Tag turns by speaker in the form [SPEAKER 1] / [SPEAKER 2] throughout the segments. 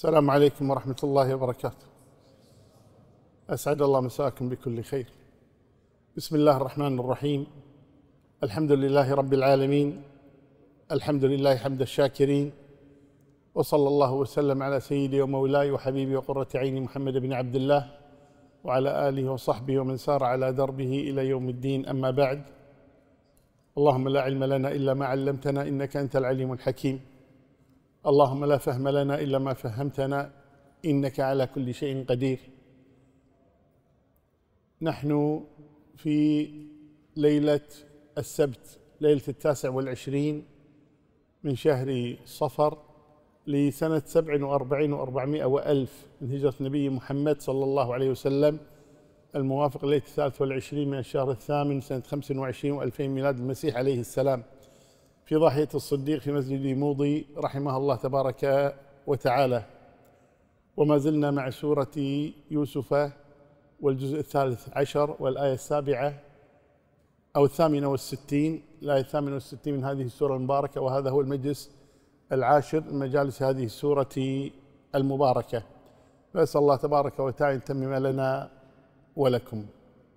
[SPEAKER 1] السلام عليكم ورحمة الله وبركاته. أسعد الله مساكم بكل خير. بسم الله الرحمن الرحيم. الحمد لله رب العالمين، الحمد لله حمد الشاكرين، وصلى الله وسلم على سيدي ومولاي وحبيبي وقرة عيني محمد بن عبد الله وعلى آله وصحبه ومن سار على دربه إلى يوم الدين. أما بعد، اللهم لا علم لنا إلا ما علمتنا إنك أنت العليم الحكيم. اللهم لا فهم لنا إلا ما فهمتنا إنك على كل شيء قدير. نحن في ليلة السبت، ليلة 29 من شهر صفر لسنة 47 و400 وألف من هجرة نبي محمد صلى الله عليه وسلم، الموافق ليلة 23 من الشهر الثامن سنة 25 و2000 ميلاد المسيح عليه السلام، في ضاحية الصديق في مسجد موضي رحمه الله تبارك وتعالى. وما زلنا مع سورة يوسف والجزء 13 والآية 7 أو 68، الآية 68 من هذه السورة المباركة، وهذا هو المجلس العاشر من مجالس هذه السورة المباركة. فأسأل الله تبارك وتعالى يتمم لنا ولكم.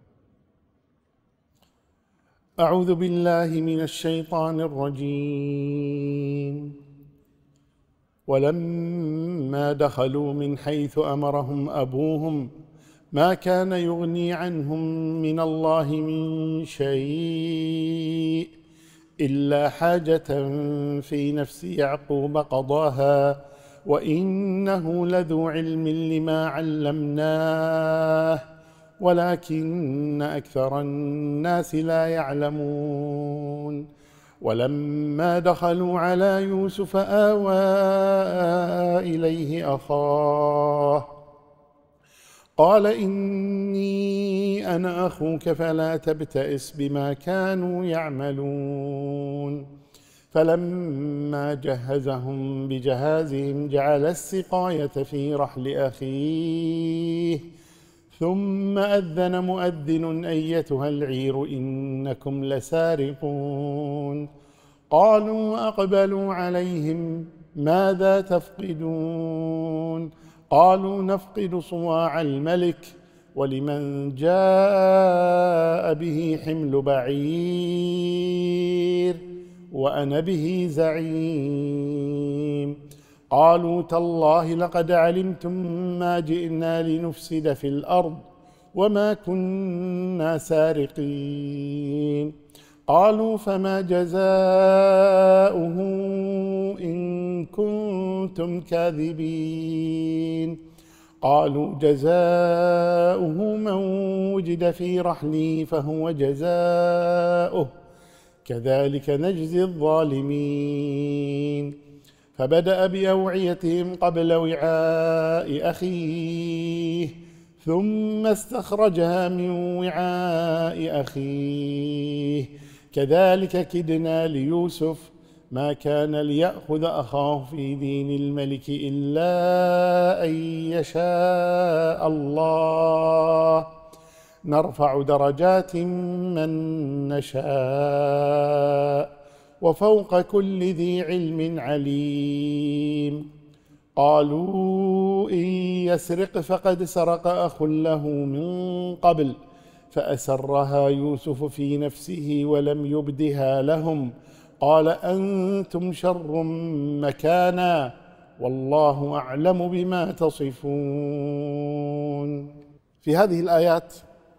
[SPEAKER 1] أعوذ بالله من الشيطان الرجيم. ولما دخلوا من حيث أمرهم أبوهم ما كان يغني عنهم من الله من شيء إلا حاجة في نفس يعقوب قضاها وإنه لذو علم لما علمناه ولكن أكثر الناس لا يعلمون. ولما دخلوا على يوسف آوى إليه أخاه قال إني أنا أخوك فلا تبتئس بما كانوا يعملون. فلما جهزهم بجهازهم جعل السقاية في رحل أخيه ثم أذن مؤذن أيتها العير إنكم لسارقون. قالوا أقبلوا عليهم ماذا تفقدون؟ قالوا نفقد صواع الملك ولمن جاء به حمل بعير وأنا به زعيم. قالوا تالله لقد علمتم ما جئنا لنفسد في الأرض وما كنا سارقين. قالوا فما جزاؤه إن كنتم كاذبين؟ قالوا جزاؤه من وجد في رحله فهو جزاؤه كذلك نجزي الظالمين. فبدأ بأوعيتهم قبل وعاء أخيه ثم استخرجها من وعاء أخيه كذلك كدنا ليوسف ما كان ليأخذ أخاه في دين الملك إلا أن يشاء الله نرفع درجات من نشاء وفوق كل ذي علم عليم. قالوا إن يسرق فقد سرق أخ له من قبل فأسرها يوسف في نفسه ولم يبدها لهم قال أنتم شر مكانا والله أعلم بما تصفون. في هذه الآيات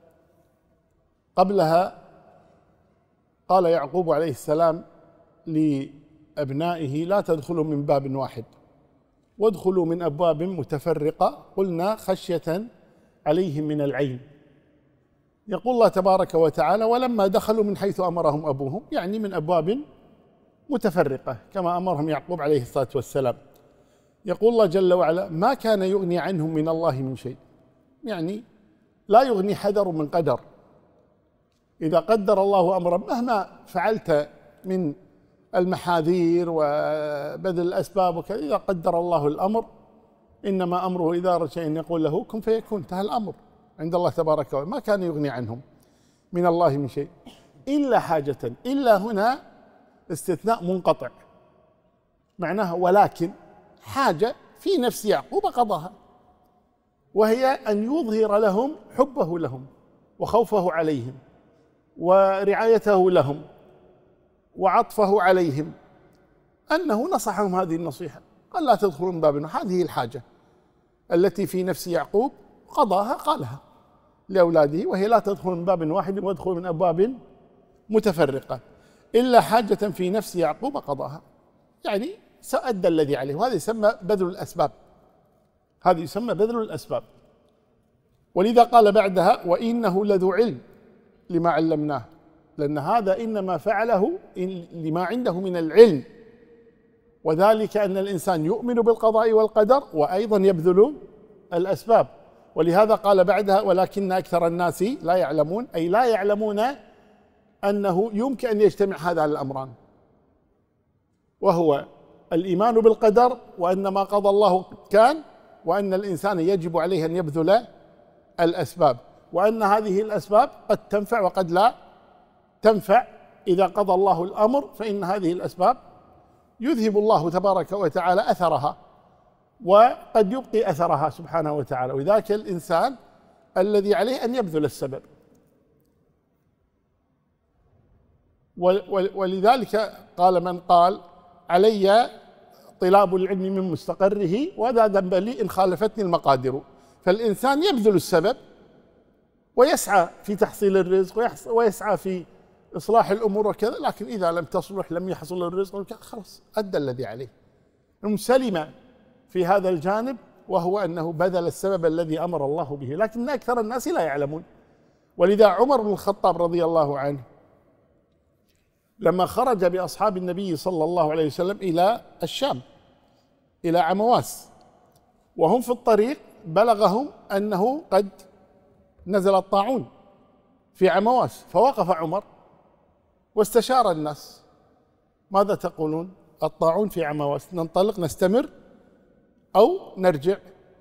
[SPEAKER 1] قبلها قال يعقوب عليه السلام لأبنائه لا تدخلوا من باب واحد وادخلوا من أبواب متفرقة قلنا خشية عليهم من العين. يقول الله تبارك وتعالى ولما دخلوا من حيث أمرهم أبوهم، يعني من أبواب متفرقة كما أمرهم يعقوب عليه الصلاة والسلام. يقول الله جل وعلا ما كان يغني عنهم من الله من شيء، يعني لا يغني حذر من قدر. إذا قدر الله أمرا مهما فعلت من المحاذير وبذل الأسباب وكذا، إذا قدر الله الأمر إنما أمره إذا أراد شيئا يقول له كن فيكون، انتهى الأمر عند الله تبارك وتعالى. ما كان يغني عنهم من الله من شيء إلا حاجة، إلا هنا استثناء منقطع، معناها ولكن حاجة في نفس يعقوب قضاها، وهي أن يظهر لهم حبه لهم وخوفه عليهم ورعايته لهم وعطفه عليهم، أنه نصحهم هذه النصيحة، قال لا تدخلوا من باب، هذه الحاجة التي في نفس يعقوب قضاها، قالها لأولاده، وهي لا تدخل من باب واحد وادخلوا من أبواب متفرقة إلا حاجة في نفس يعقوب قضاها، يعني سأدى الذي عليه. وهذا يسمى بذل الأسباب، هذا يسمى بذل الأسباب. ولذا قال بعدها وإنه لذو علم لما علمناه، لأن هذا إنما فعله لما عنده من العلم، وذلك أن الإنسان يؤمن بالقضاء والقدر وأيضا يبذل الأسباب. ولهذا قال بعدها ولكن أكثر الناس لا يعلمون، أي لا يعلمون أنه يمكن أن يجتمع هذا الأمران، وهو الإيمان بالقدر وأن ما قضى الله كان، وأن الإنسان يجب عليه أن يبذل الأسباب، وأن هذه الأسباب قد تنفع وقد لا تنفع. إذا قضى الله الأمر فإن هذه الأسباب يذهب الله تبارك وتعالى أثرها، وقد يبقي أثرها سبحانه وتعالى. وذاك الإنسان الذي عليه أن يبذل السبب. ولذلك قال من قال علي طلاب العلم من مستقره ولا ذنب لي إن خالفتني المقادر. فالإنسان يبذل السبب ويسعى في تحصيل الرزق ويسعى في إصلاح الأمور وكذا، لكن إذا لم تصلح لم يحصل الرزق خلاص أدى الذي عليه. سلم في هذا الجانب، وهو أنه بذل السبب الذي أمر الله به، لكن أكثر الناس لا يعلمون. ولذا عمر بن الخطاب رضي الله عنه لما خرج بأصحاب النبي صلى الله عليه وسلم إلى الشام إلى عمواس، وهم في الطريق بلغهم أنه قد نزل الطاعون في عمواس، فوقف عمر واستشار الناس ماذا تقولون؟ الطاعون في عمواس، ننطلق نستمر أو نرجع؟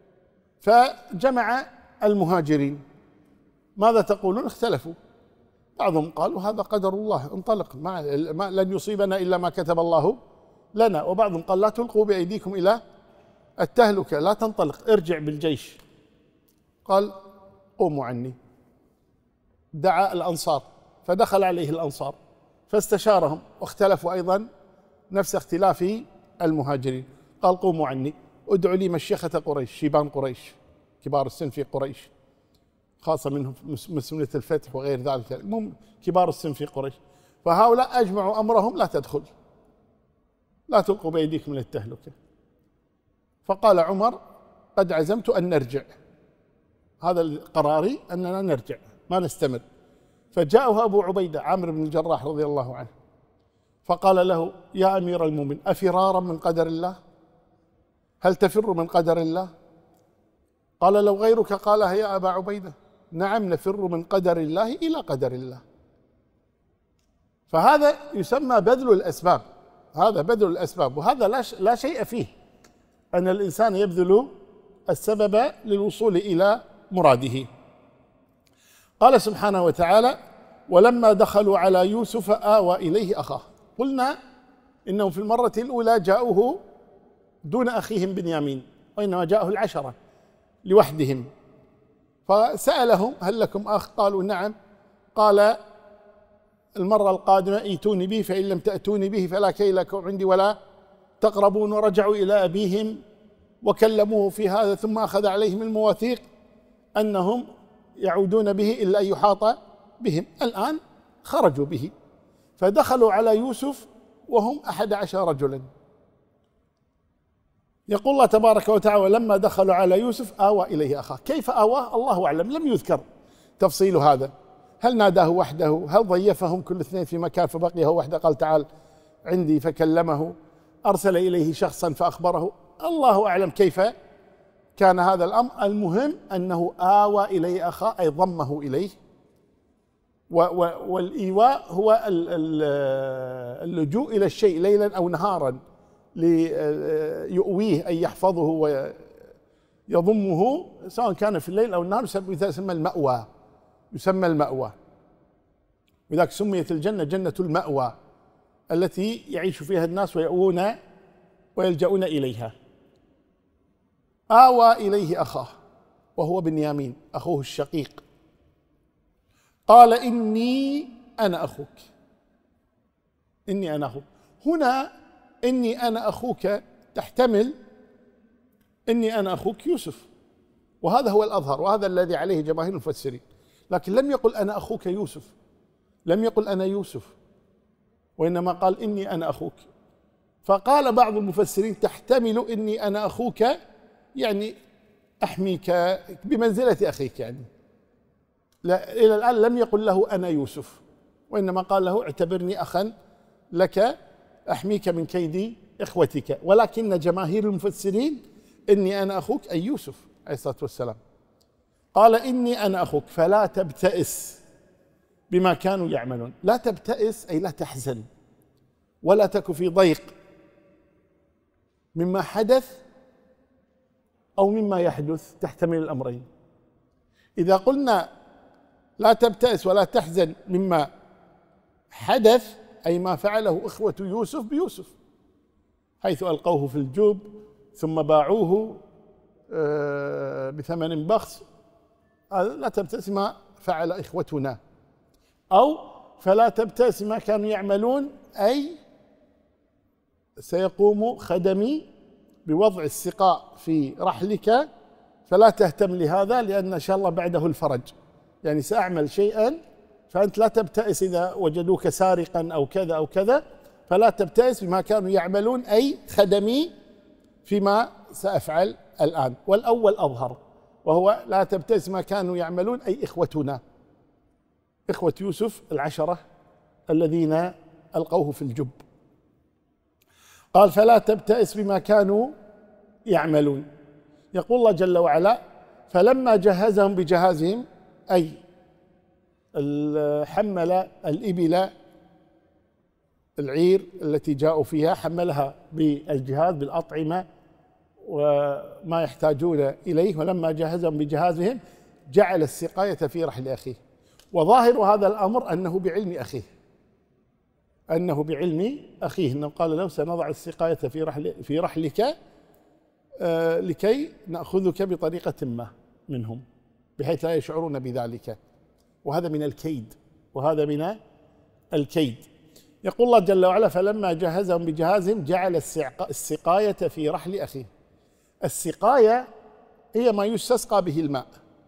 [SPEAKER 1] فجمع المهاجرين ماذا تقولون؟ اختلفوا، بعضهم قالوا هذا قدر الله انطلق، ما لن يصيبنا إلا ما كتب الله لنا، وبعضهم قال لا تلقوا بأيديكم إلى التهلكة، لا تنطلق ارجع بالجيش. قال قوموا عني، دعا الأنصار فدخل عليه الأنصار فاستشارهم واختلفوا أيضا نفس اختلاف المهاجرين. قال قوموا عني، ادعوا لي مشيخة قريش، شيبان قريش كبار السن في قريش، خاصة منهم مسلمية الفتح وغير ذلك، المهم كبار السن في قريش. فهؤلاء أجمعوا أمرهم لا تدخل، لا تلقوا بأيديكم من التهلكة. فقال عمر قد عزمت أن نرجع، هذا قراري أننا نرجع ما نستمر. فجاءه أبو عبيدة عامر بن الجراح رضي الله عنه فقال له يا أمير المؤمنين أفرارا من قدر الله؟ هل تفر من قدر الله؟ قال لو غيرك قالها يا أبا عبيدة نعم نفر من قدر الله إلى قدر الله. فهذا يسمى بذل الأسباب، هذا بذل الأسباب، وهذا لا شيء فيه أن الإنسان يبذل السبب للوصول إلى مراده. قال سبحانه وتعالى ولما دخلوا على يوسف آوى إليه أخاه. قلنا إنهم في المرة الأولى جاءوه دون أخيهم بنيامين، وإنما جاءه العشرة لوحدهم، فسألهم هل لكم أخ؟ قالوا نعم. قال المرة القادمة ائتوني به فإن لم تأتوني به فلا كيل لكم عندي ولا تقربون. ورجعوا إلى أبيهم وكلموه في هذا، ثم أخذ عليهم المواثيق أنهم يعودون به إلا أن يحاط بهم. الآن خرجوا به فدخلوا على يوسف وهم 11 رجلا. يقول الله تبارك وتعالى ولما دخلوا على يوسف آوى إليه أخاه. كيف آواه الله أعلم، لم يذكر تفصيل هذا، هل ناداه وحده، هل ضيفهم كل اثنين في مكان فبقي هو وحده قال تعال عندي فكلمه، أرسل إليه شخصا فأخبره، الله أعلم كيف كان هذا الأمر. المهم أنه آوى إليه أخاه أي ضمه إليه. والإيواء هو اللجوء إلى الشيء ليلا أو نهارا ليؤويه أي يحفظه ويضمه، سواء كان في الليل أو النهار، يسمى المأوى، يسمى المأوى. وذلك سميت الجنة جنة المأوى التي يعيش فيها الناس ويأوون ويلجؤون إليها. آوى إليه أخاه وهو بنيامين أخوه الشقيق، قال إني أنا أخوك، إني أنا أخوك. هنا إني أنا أخوك تحتمل إني أنا أخوك يوسف، وهذا هو الأظهر وهذا الذي عليه جماهير المفسرين، لكن لم يقل أنا أخوك يوسف، لم يقل أنا يوسف، وإنما قال إني أنا أخوك. فقال بعض المفسرين تحتمل إني أنا أخوك يعني أحميك بمنزلة أخيك، يعني لا إلى الآن لم يقل له أنا يوسف، وإنما قال له اعتبرني أخا لك أحميك من كيد إخوتك. ولكن جماهير المفسرين إني أنا أخوك أي يوسف عليه الصلاة والسلام. قال إني أنا أخوك فلا تبتئس بما كانوا يعملون. لا تبتئس أي لا تحزن ولا تك في ضيق مما حدث أو مما يحدث، تحتمل الأمرين. إذا قلنا لا تبتئس ولا تحزن مما حدث أي ما فعله إخوة يوسف بيوسف، حيث ألقوه في الجوب ثم باعوه بثمن بخس، لا تبتئس ما فعل إخوتنا. أو فلا تبتئس ما كانوا يعملون أي سيقوم خدمي بوضع السقاء في رحلك فلا تهتم لهذا، لأن إن شاء الله بعده الفرج، يعني سأعمل شيئا فأنت لا تبتئس إذا وجدوك سارقا أو كذا أو كذا، فلا تبتئس بما كانوا يعملون أي خدمي فيما سأفعل الآن. والأول أظهر وهو لا تبتئس ما كانوا يعملون أي إخوتنا، إخوة يوسف العشرة الذين ألقوه في الجب. قال فلا تبتئس بما كانوا يعملون. يقول الله جل وعلا فلما جهزهم بجهازهم أي حمل الإبل العير التي جاءوا فيها، حملها بالجهاز بالأطعمة وما يحتاجون إليه، ولما جهزهم بجهازهم جعل السقاية في رحل أخيه. وظاهر هذا الأمر أنه بعلم أخيه، أنه بعلم أخيه، أنه قال له سنضع السقاية في رحلك لكي نأخذك بطريقة ما منهم بحيث لا يشعرون بذلك. وهذا من الكيد، وهذا من الكيد. يقول الله جل وعلا فلما جهزهم بجهازهم جعل السقاية في رحل أخيه. السقاية هي ما يستسقى به الماء،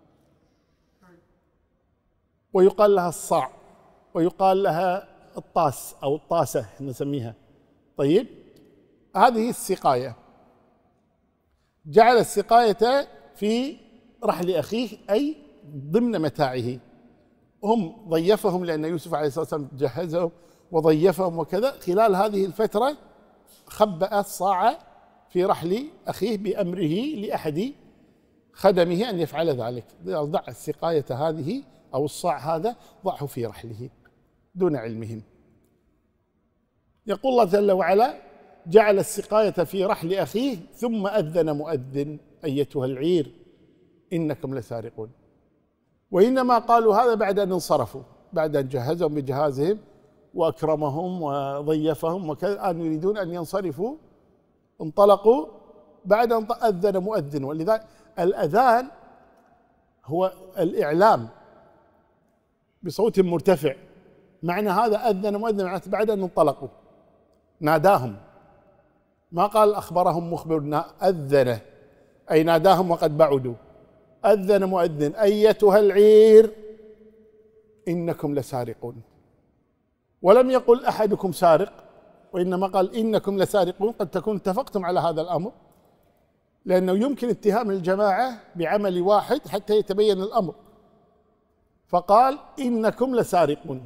[SPEAKER 1] ويقال لها الصاع، ويقال لها الطاس أو الطاسة نسميها. طيب هذه السقاية، جعل السقاية في رحل أخيه أي ضمن متاعه. هم ضيفهم لأن يوسف عليه الصلاة والسلام جهزهم وضيفهم وكذا، خلال هذه الفترة خبأ الصاع في رحل أخيه بأمره لأحد خدمه أن يفعل ذلك. ضع السقاية هذه أو الصاع هذا ضعه في رحله دون علمهم. يقول الله جل وعلا جعل السقاية في رحل أخيه ثم أذن مؤذن أيتها العير إنكم لسارقون. وإنما قالوا هذا بعد أن انصرفوا، بعد أن جهزهم بجهازهم وأكرمهم وضيفهم وكذا، أن يريدون أن ينصرفوا انطلقوا بعد أن أذن مؤذن. ولذلك الأذان هو الإعلام بصوت مرتفع، معنى هذا أذن مؤذن بعد أن انطلقوا ناداهم، ما قال أخبرهم مخبر، أذن أي ناداهم وقد بعدوا. أذن مؤذن أيتها العير إنكم لسارقون، ولم يقل أحدكم سارق، وإنما قال إنكم لسارقون. قد تكون اتفقتم على هذا الأمر، لأنه يمكن اتهام الجماعة بعمل واحد حتى يتبين الأمر، فقال إنكم لسارقون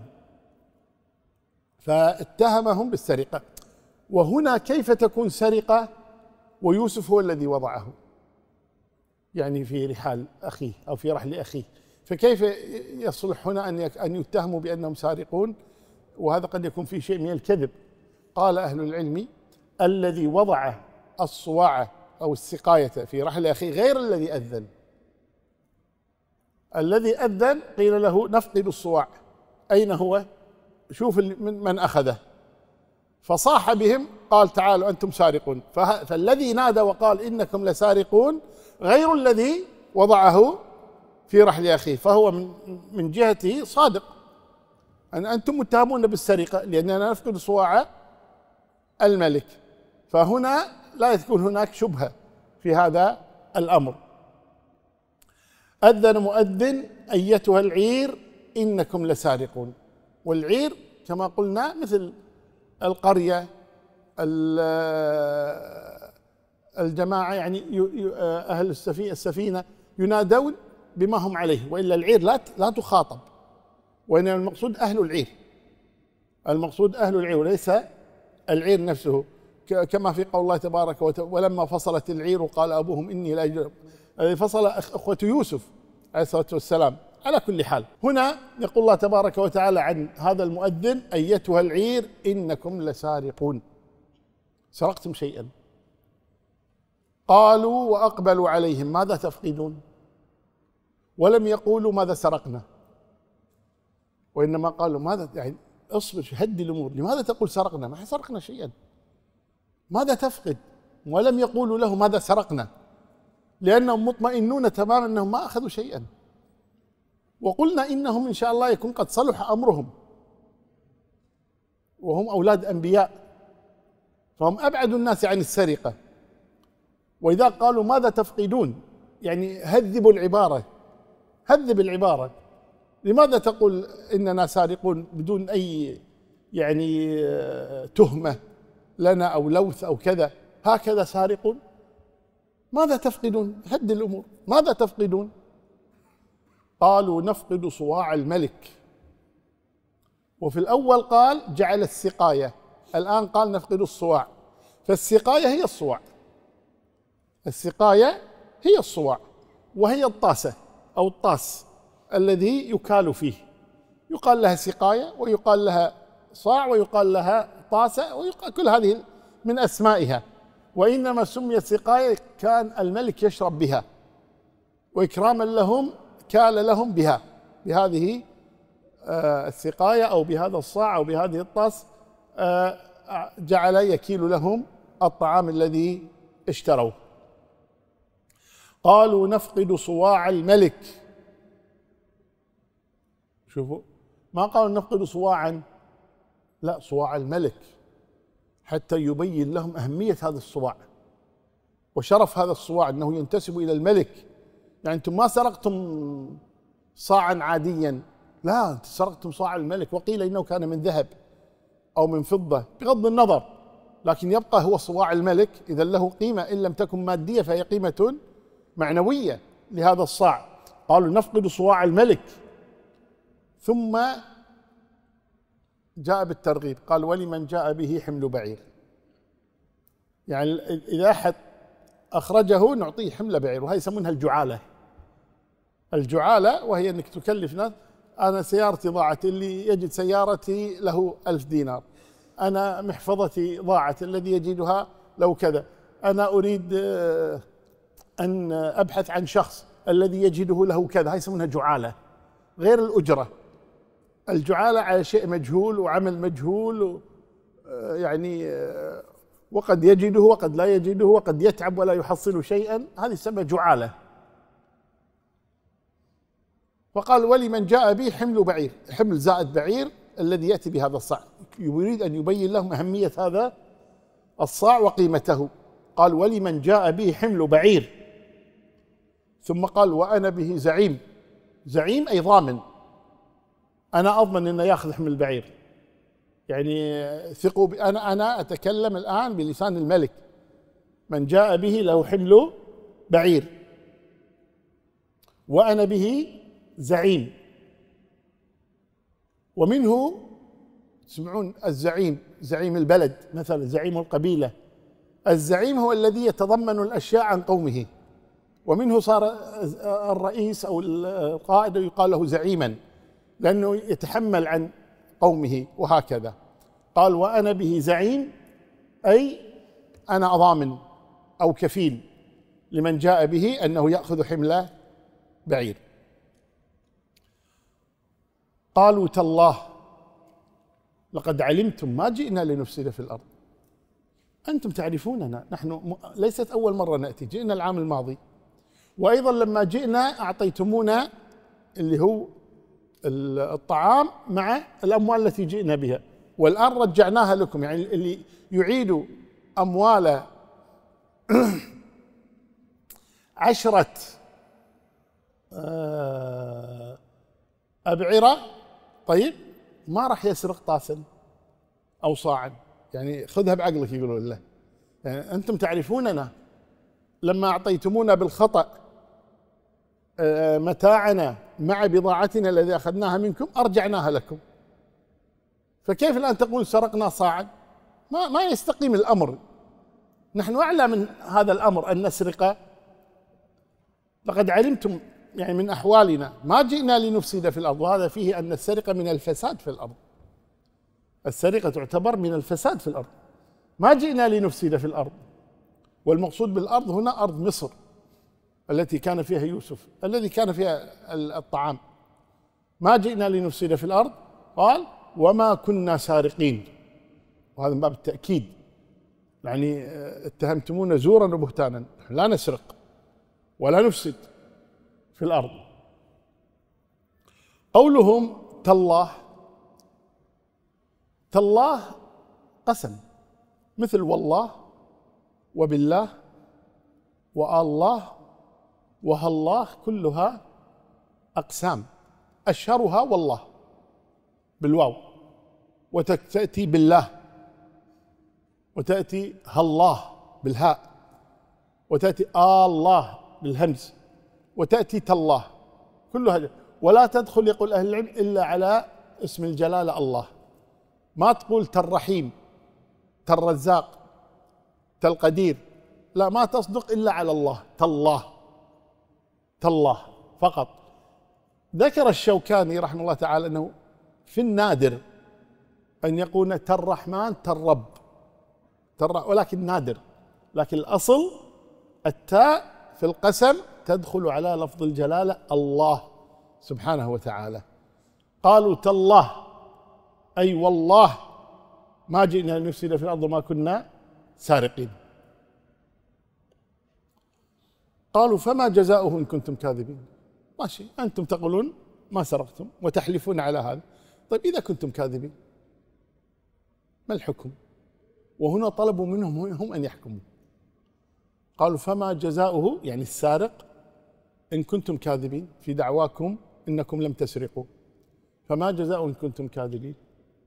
[SPEAKER 1] فاتهمهم بالسرقة. وهنا كيف تكون سرقة ويوسف هو الذي وضعه، يعني في رحال أخيه أو في رحل أخيه، فكيف يصلح هنا أن يتهموا بأنهم سارقون؟ وهذا قد يكون فيه شيء من الكذب. قال أهل العلم الذي وضع الصواع أو السقاية في رحل أخيه غير الذي أذن. الذي أذن قيل له نفقد الصواع، أين هو؟ شوف من أخذه، فصاح بهم قال تعالوا أنتم سارقون. فالذي نادى وقال إنكم لسارقون غير الذي وضعه في رحل أخيه، فهو من جهته صادق، أن أنتم متهمون بالسرقة لأننا نفقد صواع الملك، فهنا لا يكون هناك شبهة في هذا الأمر. أذن مؤذن أيتها العير إنكم لسارقون. والعير كما قلنا مثل القرية، الجماعة، يعني أهل السفينة ينادون بما هم عليه، وإلا العير لا تخاطب، وإنما المقصود أهل العير، المقصود أهل العير وليس العير نفسه، كما في قول الله تبارك وتعالى: ولما فصلت العير قال أبوهم إني لا أجد. فصل أخوة يوسف عليه الصلاة والسلام. على كل حال، هنا يقول الله تبارك وتعالى عن هذا المؤذن: أيتها العير إنكم لسارقون، سرقتم شيئا. قالوا وأقبلوا عليهم: ماذا تفقدون؟ ولم يقولوا ماذا سرقنا، وإنما قالوا ماذا، يعني اصبر، هدي الأمور، لماذا تقول سرقنا؟ ما سرقنا شيئا، ماذا تفقد؟ ولم يقولوا له ماذا سرقنا، لأنهم مطمئنون تماما أنهم ما أخذوا شيئا. وقلنا إنهم إن شاء الله يكون قد صلح أمرهم، وهم أولاد أنبياء، فهم أبعد الناس عن السرقة. وإذا قالوا ماذا تفقدون، يعني هذبوا العبارة، هذب العبارة. لماذا تقول إننا سارقون بدون أي يعني تهمة لنا أو لوث أو كذا؟ هكذا سارقون. ماذا تفقدون؟ هد الأمور، ماذا تفقدون؟ قالوا نفقد صواع الملك. وفي الأول قال جعل السقاية، الآن قال نفقد الصواع. فالسقاية هي الصواع، السقاية هي الصواع، وهي الطاسة أو الطاس الذي يكال فيه، يقال لها سقاية ويقال لها صاع ويقال لها طاسة ويقال كل هذه من أسمائها. وإنما سميت سقاية كان الملك يشرب بها، وإكراما لهم كال لهم بها، بهذه السقاية أو بهذا الصاع أو بهذه الطاس، جعل يكيل لهم الطعام الذي اشتروه. قالوا نفقد صواع الملك. شوفوا، ما قالوا نفقد صواعا، لا، صواع الملك، حتى يبين لهم أهمية هذا الصواع وشرف هذا الصواع، أنه ينتسب إلى الملك. يعني أنتم ما سرقتم صاعا عاديا، لا، أنتم سرقتم صاع الملك، وقيل إنه كان من ذهب أو من فضة بغض النظر، لكن يبقى هو صواع الملك، إذا له قيمة إن لم تكن مادية فهي قيمة معنوية لهذا الصاع. قالوا نفقد صواع الملك. ثم جاء بالترغيب، قال ولمن جاء به حمل بعير، يعني إذا أحد أخرجه نعطيه حمل بعير، وهي يسمونها الجعالة. الجعالة وهي أنك تكلف ناس، أنا سيارتي ضاعت، اللي يجد سيارتي له 1000 دينار، أنا محفظتي ضاعت، الذي يجدها له كذا، أنا أريد أن أبحث عن شخص، الذي يجده له كذا. هاي يسمونها جعالة، غير الأجرة. الجعالة على شيء مجهول وعمل مجهول، يعني وقد يجده وقد لا يجده، وقد يتعب ولا يحصل شيئا، هذه تسمى جعالة. فقال ولمن جاء به حمل بعير، حمل زائد بعير الذي يأتي بهذا الصاع، يريد أن يبين لهم أهمية هذا الصاع وقيمته. قال ولمن جاء به حمل بعير، ثم قال وأنا به زعيم. زعيم أي ضامن، أنا أضمن أنه يأخذ حمل البعير، يعني ثقوا أنا أتكلم الآن بلسان الملك، من جاء به له حمل بعير وأنا به زعيم. ومنه تسمعون الزعيم، زعيم البلد مثلا، زعيم القبيلة. الزعيم هو الذي يتضمن الأشياء عن قومه، ومنه صار الرئيس أو القائد يقال له زعيما، لأنه يتحمل عن قومه، وهكذا. قال وأنا به زعيم، أي أنا ضامن أو كفيل لمن جاء به أنه يأخذ حمل بعير. قالوا تالله لقد علمتم ما جئنا لنفسد في الأرض. أنتم تعرفوننا، نحن ليست أول مرة نأتي، جئنا العام الماضي وأيضا لما جئنا أعطيتمونا اللي هو الطعام مع الأموال التي جئنا بها، والآن رجعناها لكم. يعني اللي يعيد أموال 10 أبعرة، طيب ما راح يسرق طاسا أو صاعا، يعني خذها بعقلك يقولون له. يعني أنتم تعرفوننا لما أعطيتمونا بالخطأ متاعنا مع بضاعتنا الذي أخذناها منكم أرجعناها لكم، فكيف الآن تقول سرقنا صاعا؟ ما يستقيم الأمر. نحن أعلى من هذا الأمر أن نسرق. لقد علمتم يعني من أحوالنا ما جئنا لنفسد في الأرض، وهذا فيه أن السرقة من الفساد في الأرض. السرقة تعتبر من الفساد في الأرض، ما جئنا لنفسد في الأرض. والمقصود بالأرض هنا أرض مصر التي كان فيها يوسف، الذي كان فيها الطعام. ما جئنا لنفسد في الأرض، قال وما كنا سارقين، وهذا من باب التأكيد. يعني اتهمتمونا زورا وبهتانا، لا نسرق ولا نفسد في الأرض. قولهم تالله، تالله قسم، مثل والله وبالله والله وهالله، كلها أقسام، أشهرها والله بالواو، وتأتي بالله، وتأتي هالله بالهاء، وتأتي الله بالهمز، وتأتي تالله، كلها. ولا تدخل يقول أهل العلم إلا على اسم الجلالة الله. ما تقول تالرحيم، تالرزاق، تالقدير، لا، ما تصدق إلا على الله. تالله، تالله فقط. ذكر الشوكاني رحمه الله تعالى أنه في النادر أن يقول تالرحمن تالرب، ولكن نادر. لكن الأصل التاء في القسم تدخل على لفظ الجلالة الله سبحانه وتعالى. قالوا تالله أي والله ما جئنا لنفسد في الأرض وما كنا سارقين. قالوا فما جزاؤه إن كنتم كاذبين. ماشي، أنتم تقولون ما سرقتم وتحلفون على هذا، طيب إذا كنتم كاذبين ما الحكم؟ وهنا طلبوا منهم هم أن يحكموا. قالوا فما جزاؤه، يعني السارق، إن كنتم كاذبين في دعواكم إنكم لم تسرقوا، فما جزاؤه إن كنتم كاذبين.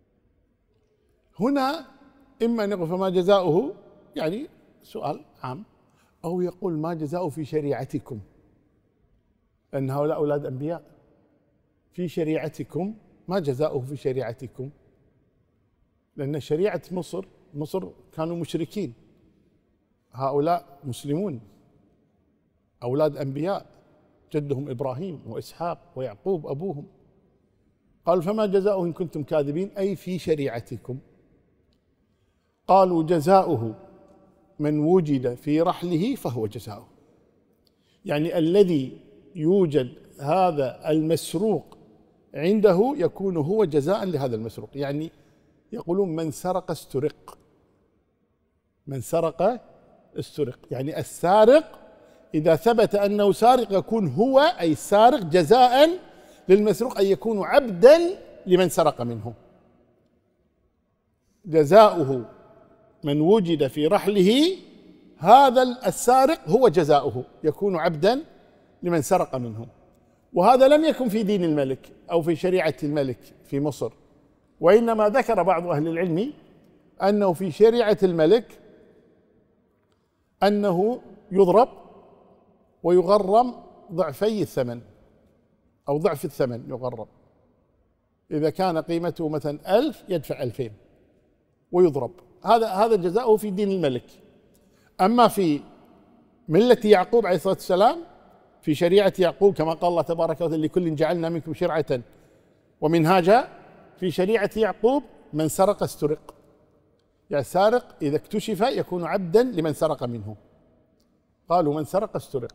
[SPEAKER 1] هنا إما أن يقول فما جزاؤه يعني سؤال عام، أو يقول ما جزاؤه في شريعتكم، أن هؤلاء أولاد أنبياء، في شريعتكم، ما جزاؤه في شريعتكم، لأن شريعة مصر كانوا مشركين، هؤلاء مسلمون أولاد أنبياء، جدهم إبراهيم وإسحاق ويعقوب أبوهم. قالوا فما جزاؤه إن كنتم كاذبين أي في شريعتكم. قالوا جزاؤه من وجد في رحله فهو جزاؤه، يعني الذي يوجد هذا المسروق عنده يكون هو جزاء لهذا المسروق. يعني يقولون من سرق استرق، من سرق استرق، يعني السارق إذا ثبت أنه سارق يكون هو أي السارق جزاء للمسروق، أي يكون عبدا لمن سرق منه. جزاؤه من وجد في رحله، هذا السارق هو جزاؤه، يكون عبدا لمن سرق منه. وهذا لم يكن في دين الملك أو في شريعة الملك في مصر، وإنما ذكر بعض أهل العلم أنه في شريعة الملك أنه يضرب ويغرم ضعفي الثمن أو ضعف الثمن يغرم. إذا كان قيمته مثلا 1000 يدفع 2000 ويضرب. هذا جزاؤه في دين الملك. أما في ملة يعقوب عليه الصلاة والسلام، في شريعة يعقوب كما قال الله تبارك وتعالى لكل جعلنا منكم شرعة ومنهاجا، في شريعة يعقوب من سرق استرق، يعني السارق إذا اكتشف يكون عبدا لمن سرق منه. قالوا من سرق استرق.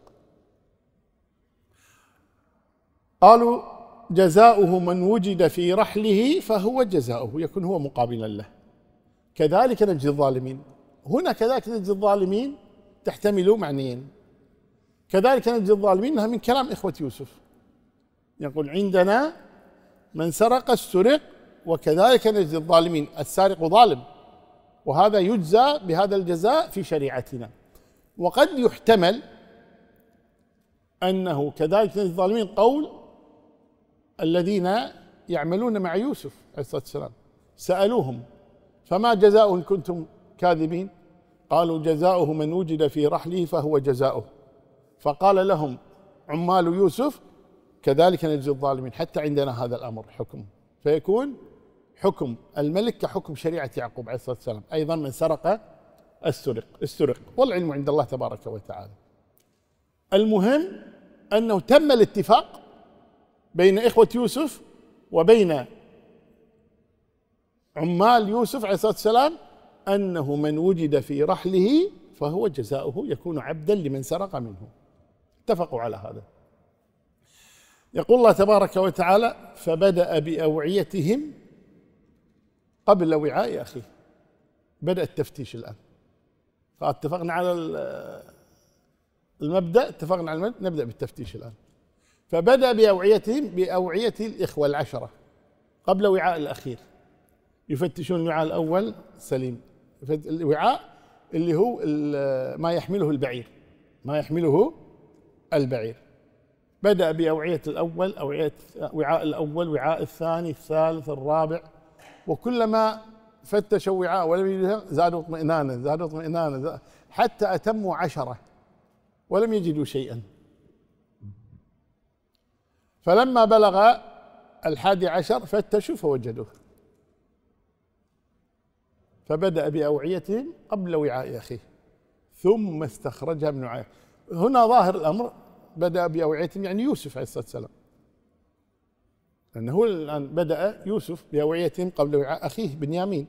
[SPEAKER 1] قالوا جزاؤه من وجد في رحله فهو جزاؤه، يكون هو مقابلا له. كذلك نجزي الظالمين. هنا كذلك نجزي الظالمين تحتمل معنيين. كذلك نجزي الظالمين، إنها من كلام إخوة يوسف. يقول عندنا من سرق استرق وكذلك نجزي الظالمين، السارق ظالم، وهذا يجزى بهذا الجزاء في شريعتنا. وقد يحتمل أنه كذلك نجزي الظالمين قول الذين يعملون مع يوسف عليه الصلاة والسلام، سألوهم فما جزاؤه إن كنتم كاذبين؟ قالوا جزاؤه من وجد في رحله فهو جزاؤه. فقال لهم عمال يوسف كذلك نجزي الظالمين، حتى عندنا هذا الأمر حكم، فيكون حكم الملك كحكم شريعة يعقوب عليه الصلاة والسلام. أيضا من سرق استرق، والعلم عند الله تبارك وتعالى. المهم أنه تم الاتفاق بين إخوة يوسف وبين عمال يوسف عليه الصلاة والسلام أنه من وجد في رحله فهو جزاؤه يكون عبدا لمن سرق منه. اتفقوا على هذا. يقول الله تبارك وتعالى فبدأ بأوعيتهم قبل وعاء أخيه. بدأ التفتيش الآن، فاتفقنا على المبدأ، اتفقنا على المبدأ، نبدأ بالتفتيش الآن. فبدأ بأوعيتهم بأوعية الإخوة العشرة قبل وعاء الأخير. يفتشون الوعاء الأول سليم، الوعاء اللي هو ما يحمله البعير، ما يحمله البعير. بدأ بأوعية الأول، وعاء الأول، وعاء الثاني، الثالث، الرابع، وكلما فتشوا وعاء ولم يجدوا زادوا اطمئنانا حتى أتموا 10 ولم يجدوا شيئا. فلما بلغ 11 فتشوا فوجدوه. فبدأ بأوعيتهم قبل وعاء أخيه ثم استخرجها من وعاء. هنا ظاهر الأمر بدأ بأوعيتهم يعني يوسف عليه الصلاة والسلام، لأنه الآن بدأ يوسف بأوعيتهم قبل وعاء أخيه بنيامين،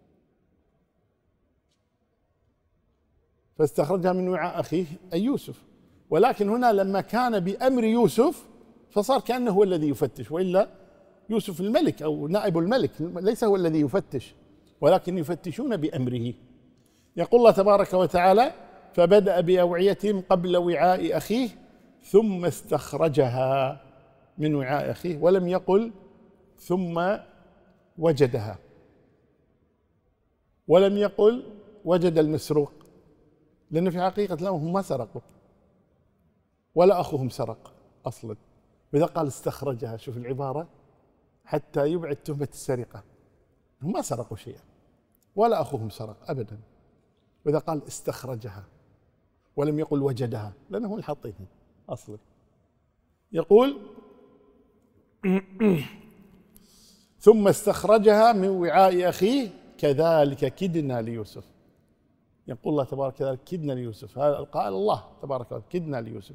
[SPEAKER 1] فاستخرجها من وعاء أخيه أي يوسف. ولكن هنا لما كان بأمر يوسف فصار كأنه هو الذي يفتش، وإلا يوسف الملك أو نائب الملك ليس هو الذي يفتش، ولكن يفتشون بأمره. يقول الله تبارك وتعالى فبدأ بأوعيتهم قبل وعاء أخيه ثم استخرجها من وعاء أخيه، ولم يقل ثم وجدها، ولم يقل وجد المسروق، لأن في حقيقة الأمر هم ما سرقوا ولا أخوهم سرق أصلا. وإذا قال استخرجها، شوف العبارة حتى يبعد تهمة السرقة، هم ما سرقوا شيئا ولا أخوهم سرق أبدا. وإذا قال استخرجها ولم يقل وجدها، لأنه هم حاطينها أصلا. يقول ثم استخرجها من وعاء أخيه كذلك كدنا ليوسف. يقول الله تبارك وتعالى كدنا ليوسف، هذا قال الله تبارك وتعالى كدنا ليوسف.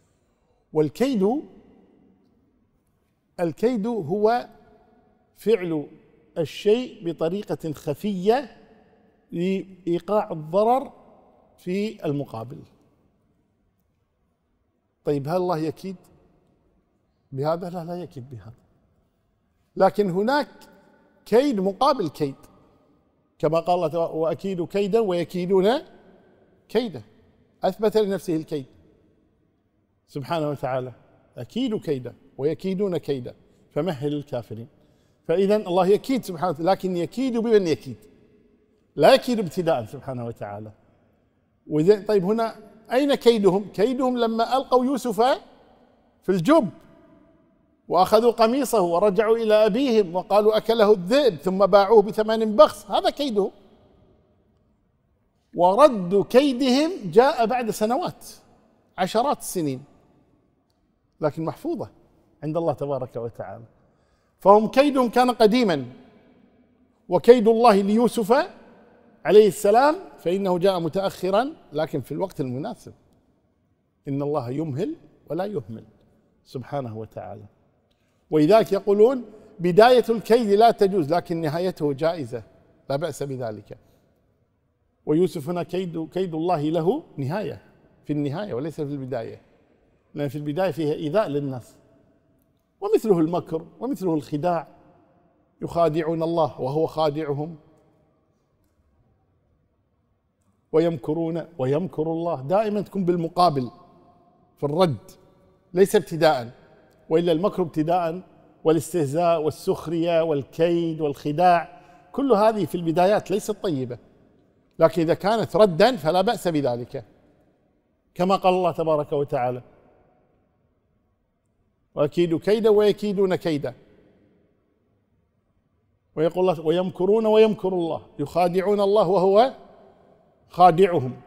[SPEAKER 1] الكيد هو فعل الشيء بطريقة خفية لإيقاع الضرر في المقابل. طيب هل الله يكيد بهذا؟ لا يكيد بهذا، لكن هناك كيد مقابل كيد، كما قال الله تعالى وأكيد كيدا ويكيدون كيدا، أثبت لنفسه الكيد سبحانه وتعالى، أكيد كيدا ويكيدون كيدا فمهل الكافرين. فإذا الله يكيد سبحانه وتعالى، لكن يكيد بمن يكيد، لا يكيد ابتداء سبحانه وتعالى. طيب هنا أين كيدهم؟ كيدهم لما ألقوا يوسف في الجب وأخذوا قميصه ورجعوا إلى أبيهم وقالوا أكله الذئب ثم باعوه ب8 بخس، هذا كيدهم. ورد كيدهم جاء بعد سنوات، عشرات السنين، لكن محفوظة عند الله تبارك وتعالى. فهم كيدهم كان قديما، وكيد الله ليوسف عليه السلام فإنه جاء متأخرا لكن في الوقت المناسب. إن الله يمهل ولا يهمل سبحانه وتعالى. ولذلك يقولون بداية الكيد لا تجوز لكن نهايته جائزة، لا بأس بذلك. ويوسف هنا كيد الله له نهاية، في النهاية وليس في البداية، لأن في البداية فيها إيذاء للناس، ومثله المكر ومثله الخداع، يخادعون الله وهو خادعهم، ويمكرون ويمكر الله، دائما تكون بالمقابل، في الرد ليس ابتداء، وإلا المكر ابتداء والاستهزاء والسخرية والكيد والخداع كل هذه في البدايات ليست طيبة، لكن إذا كانت ردا فلا بأس بذلك، كما قال الله تبارك وتعالى: وأكيد كيدا ويكيدون كيدا. ويقول الله: ويمكرون ويمكر الله، يخادعون الله وهو خادعهم.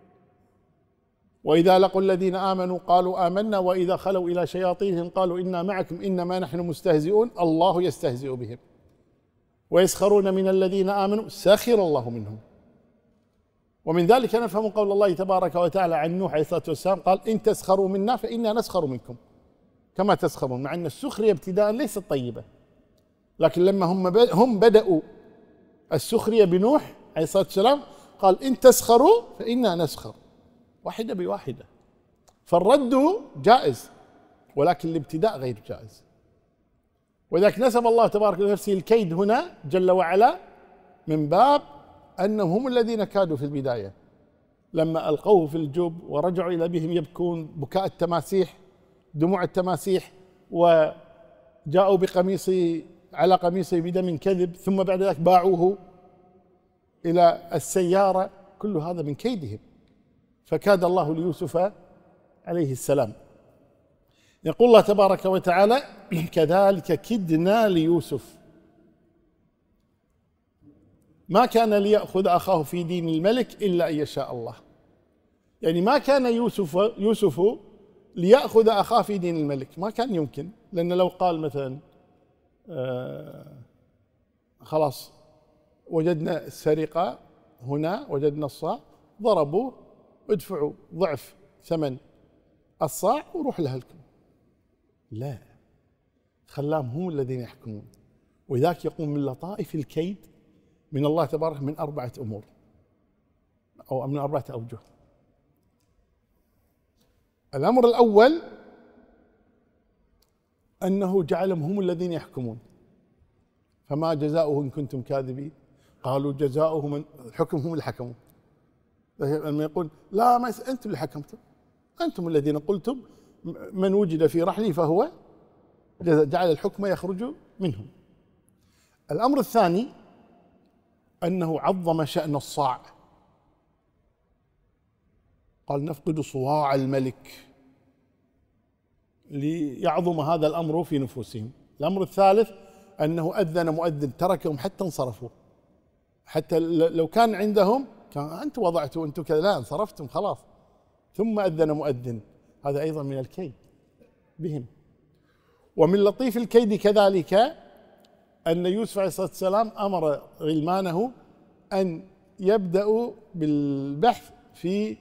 [SPEAKER 1] وإذا لقوا الذين آمنوا قالوا آمنا وإذا خلوا إلى شياطينهم قالوا إنا معكم إنما نحن مستهزئون الله يستهزئ بهم ويسخرون من الذين آمنوا سخر الله منهم. ومن ذلك نفهم قول الله تبارك وتعالى عن نوح عليه الصلاة والسلام قال: إن تسخروا منا فإنا نسخر منكم كما تسخرون، مع أن السخرية ابتداء ليست طيبة، لكن لما هم بدأوا السخرية بنوح عليه الصلاة والسلام قال: إن تسخروا فإنا نسخر، واحدة بواحدة. فالرد جائز، ولكن الابتداء غير جائز. ولذلك نسب الله تبارك لنفسه الكيد هنا جل وعلا من باب أنهم هم الذين كادوا في البداية لما ألقوه في الجب ورجعوا إلى بهم يبكون بكاء التماسيح، دموع التماسيح، وجاءوا على قميصه بدم كذب، ثم بعد ذلك باعوه إلى السيارة. كل هذا من كيدهم، فكاد الله ليوسف عليه السلام. يقول الله تبارك وتعالى: كذلك كدنا ليوسف ما كان ليأخذ أخاه في دين الملك إلا أن يشاء الله. يعني ما كان يوسف ليأخذ أخاه في دين الملك، ما كان يمكن، لأن لو قال مثلا خلاص وجدنا السرقة هنا، وجدنا الصاع، ضربوه، ادفعوا ضعف ثمن الصاع وروح لأهلكم. لا، خلاهم هم الذين يحكمون. وذاك يقوم من لطائف الكيد من الله تبارك من 4 أمور أو من 4 أوجه. الأمر الأول أنه جعلهم هم الذين يحكمون. فما جزاؤه إن كنتم كاذبين؟ قالوا جزاؤه من الحكم هم اللي حكموا. لما يقول لا ما أنتم اللي حكمتم، أنتم الذين قلتم من وجد في رحله فهو جعل الحكم يخرج منهم. الأمر الثاني أنه عظم شأن الصاع، قال نفقد صواع الملك ليعظم هذا الأمر في نفوسهم. الأمر الثالث أنه أذن مؤذن تركهم حتى انصرفوا، حتى لو كان عندهم كان أنتم وضعتوا أنتم كذا، لا انصرفتم خلاص. ثم أذن مؤذن، هذا أيضا من الكيد بهم. ومن لطيف الكيد كذلك أن يوسف عليه الصلاة والسلام أمر غلمانه أن يبدأوا بالبحث في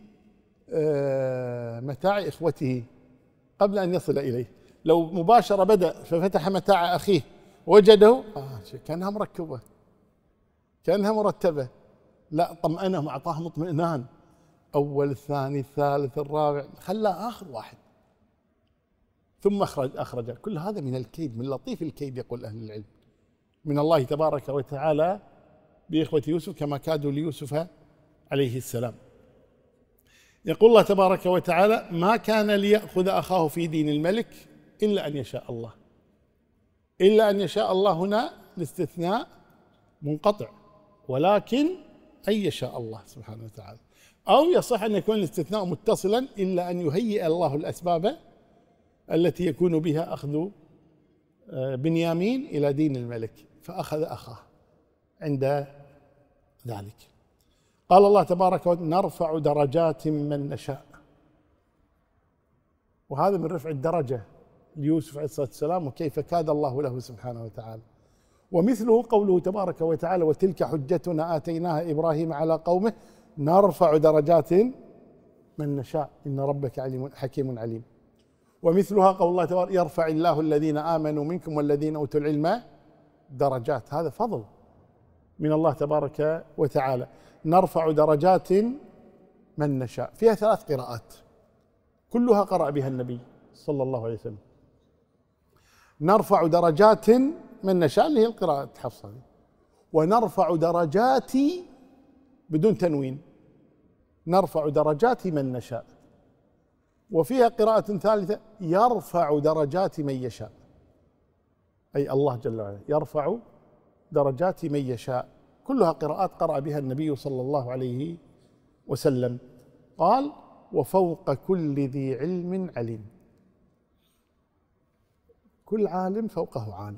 [SPEAKER 1] متاع إخوته قبل أن يصل إليه. لو مباشرة بدأ ففتح متاع أخيه وجده كأنها مركبة كأنها مرتبة، لا طمأنهم أعطاهم اطمئنان، أول الثاني الثالث الرابع، خلاه آخر واحد ثم أخرج. كل هذا من الكيد، من لطيف الكيد يقول أهل العلم، من الله تبارك وتعالى بإخوة يوسف كما كادوا ليوسف عليه السلام. يقول الله تبارك وتعالى ما كان ليأخذ أخاه في دين الملك إلا أن يشاء الله. إلا أن يشاء الله هنا الاستثناء منقطع، ولكن أن يشاء الله سبحانه وتعالى، أو يصح أن يكون الاستثناء متصلا إلا أن يهيئ الله الأسباب التي يكون بها أخذ بنيامين إلى دين الملك، فأخذ أخاه عند ذلك. قال الله تبارك وتعالى نرفع درجات من نشاء، وهذا من رفع الدرجة ليوسف عليه الصلاة والسلام وكيف كاد الله له سبحانه وتعالى. ومثله قوله تبارك وتعالى وتلك حجتنا آتيناها إبراهيم على قومه نرفع درجات من نشاء إن ربك عليم حكيم عليم. ومثلها قول الله تبارك يرفع الله الذين آمنوا منكم والذين أوتوا العلم درجات، هذا فضل من الله تبارك وتعالى. نرفع درجات من نشاء، فيها 3 قراءات كلها قرأ بها النبي صلى الله عليه وسلم. نرفع درجات من نشاء اللي هي القراءة حفص هذه، ونرفع درجات بدون تنوين، نرفع درجات من نشاء. وفيها قراءة ثالثة يرفع درجات من يشاء، أي الله جل وعلا يرفع درجات من يشاء. كلها قراءات قرأ بها النبي صلى الله عليه وسلم. قال وفوق كل ذي علم عليم، كل عالم فوقه عالم،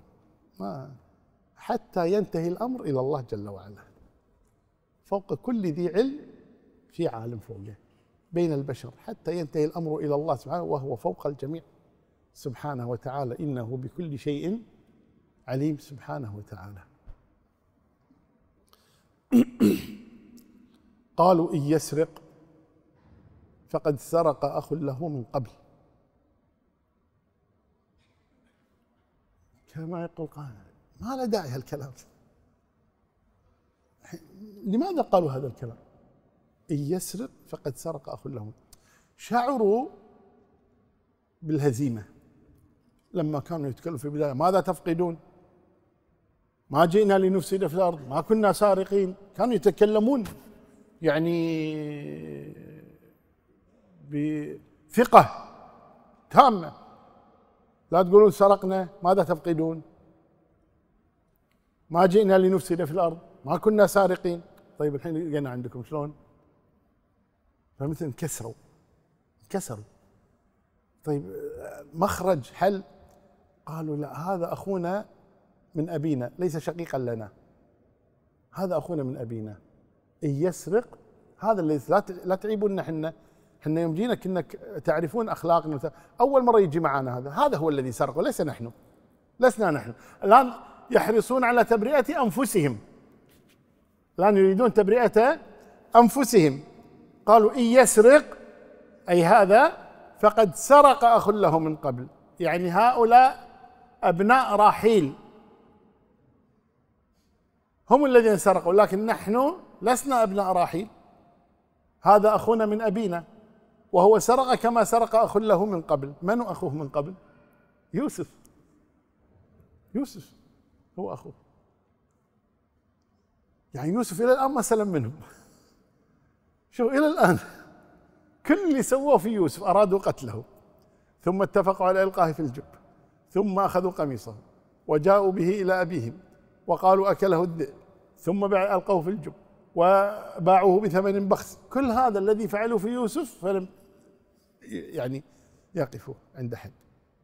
[SPEAKER 1] حتى ينتهي الأمر إلى الله جل وعلا. فوق كل ذي علم في عالم فوقه بين البشر حتى ينتهي الأمر إلى الله سبحانه، وهو فوق الجميع سبحانه وتعالى، إنه بكل شيء عليم سبحانه وتعالى. قالوا إن يسرق فقد سرق أخ له من قبل، كما يقول قائل ما له داعي هالكلام. لماذا قالوا هذا الكلام؟ إن يسرق فقد سرق أخ له. شعروا بالهزيمة لما كانوا يتكلموا في البداية ماذا تفقدون؟ ما جئنا لنفسد في الأرض، ما كنا سارقين. كانوا يتكلمون يعني بثقة تامة. لا تقولون سرقنا، ماذا تفقدون؟ ما جئنا لنفسد في الأرض، ما كنا سارقين. طيب الحين لقينا عندكم شلون؟ فمثل انكسروا. طيب مخرج حل؟ قالوا لا، هذا أخونا من أبينا ليس شقيقا لنا، هذا أخونا من أبينا. إن يسرق هذا اللي لا تعيبون احنا يوم جينا كنا تعرفون أخلاقنا. أول مرة يجي معنا هذا هو الذي سرق وليس نحن، لسنا نحن. الآن يحرصون على تبرئة أنفسهم، الآن يريدون تبرئة أنفسهم. قالوا إن يسرق أي هذا فقد سرق أخ له من قبل، يعني هؤلاء أبناء راحيل هم الذين سرقوا، لكن نحن لسنا أبناء راحيل، هذا أخونا من أبينا وهو سرق كما سرق أخ له من قبل. من أخوه من قبل؟ يوسف هو أخوه. يعني يوسف إلى الآن ما سلم منهم. شوف إلى الآن كل اللي سووه في يوسف أرادوا قتله، ثم اتفقوا على إلقائه في الجب، ثم أخذوا قميصه وجاءوا به إلى أبيهم وقالوا أكله الذئب، ثم ألقوه في الجب وباعوه بثمن بخس. كل هذا الذي فعلوا في يوسف فلم يعني يقفوا عند حد.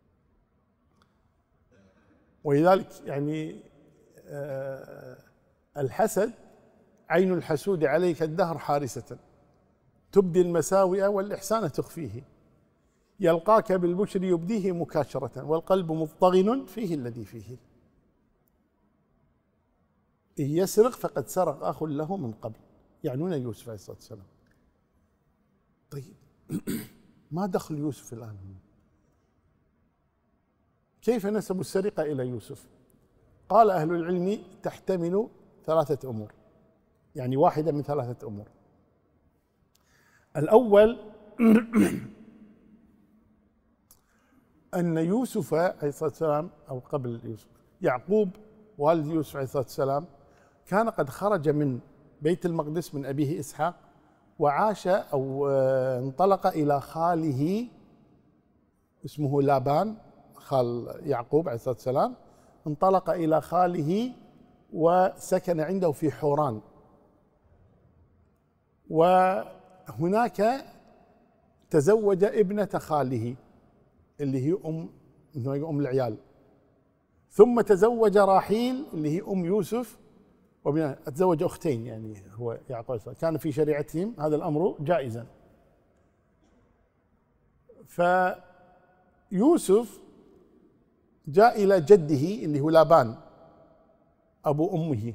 [SPEAKER 1] ولذلك يعني الحسد عين الحسود عليك الدهر حارسة، تبدي المساوئ والإحسان تخفيه، يلقاك بالبشر يبديه مكاشرة، والقلب مضطغن فيه الذي فيه. إن يسرق فقد سرق أخ له من قبل، يعنون يوسف عليه الصلاة والسلام. طيب ما دخل يوسف الآن؟ كيف نسبوا السرقة إلى يوسف؟ قال أهل العلم تحتمل ثلاثة أمور، يعني واحدة من ثلاثة أمور. الأول أن يوسف عليه الصلاة والسلام، أو قبل يوسف، يعقوب والد يوسف عليه الصلاة والسلام كان قد خرج من بيت المقدس من أبيه إسحاق، وعاش أو انطلق إلى خاله اسمه لابان، خال يعقوب عليه الصلاة والسلام، انطلق إلى خاله وسكن عنده في حوران. وهناك تزوج ابنة خاله اللي هي أم العيال، ثم تزوج راحيل اللي هي أم يوسف، تزوج أختين، يعني هو يعقوب كان في شريعتهم هذا الأمر جائزا. فيوسف جاء إلى جده اللي هو لابان أبو أمه،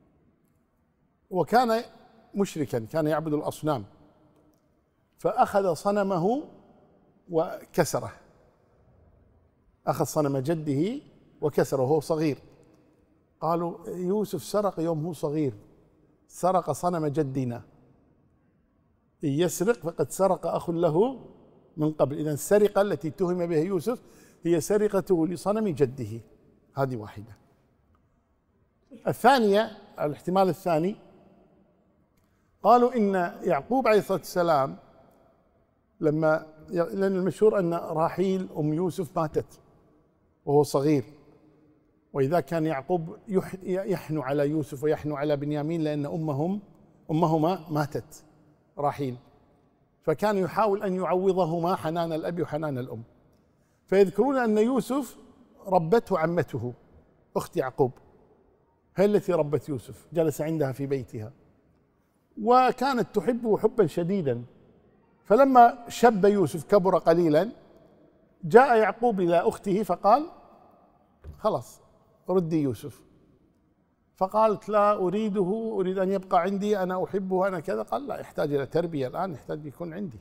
[SPEAKER 1] وكان مشركا، كان يعبد الأصنام، فأخذ صنمه وكسره، أخذ صنم جده وكسره وهو صغير. قالوا يوسف سرق يوم هو صغير، سرق صنم جدنا. إن يسرق فقد سرق أخ له من قبل. إذن السرقة التي اتهم بها يوسف هي سرقته لصنم جده. هذه واحدة. الثانية، الاحتمال الثاني، قالوا إن يعقوب عليه الصلاة والسلام لأن المشهور أن راحيل أم يوسف ماتت وهو صغير، وإذا كان يعقوب يحنو على يوسف ويحنو على بنيامين لأن أمهما ماتت راحيل، فكان يحاول أن يعوضهما حنان الأب وحنان الأم. فيذكرون أن يوسف ربته عمته أخت يعقوب، هي التي ربت يوسف، جلس عندها في بيتها وكانت تحبه حبا شديدا. فلما شب يوسف كبر قليلا جاء يعقوب إلى أخته فقال خلاص ردي يوسف، فقالت لا أريده، أريد أن يبقى عندي، أنا أحبه، أنا كذا. قال لا، يحتاج إلى تربية الآن، يحتاج يكون عندي.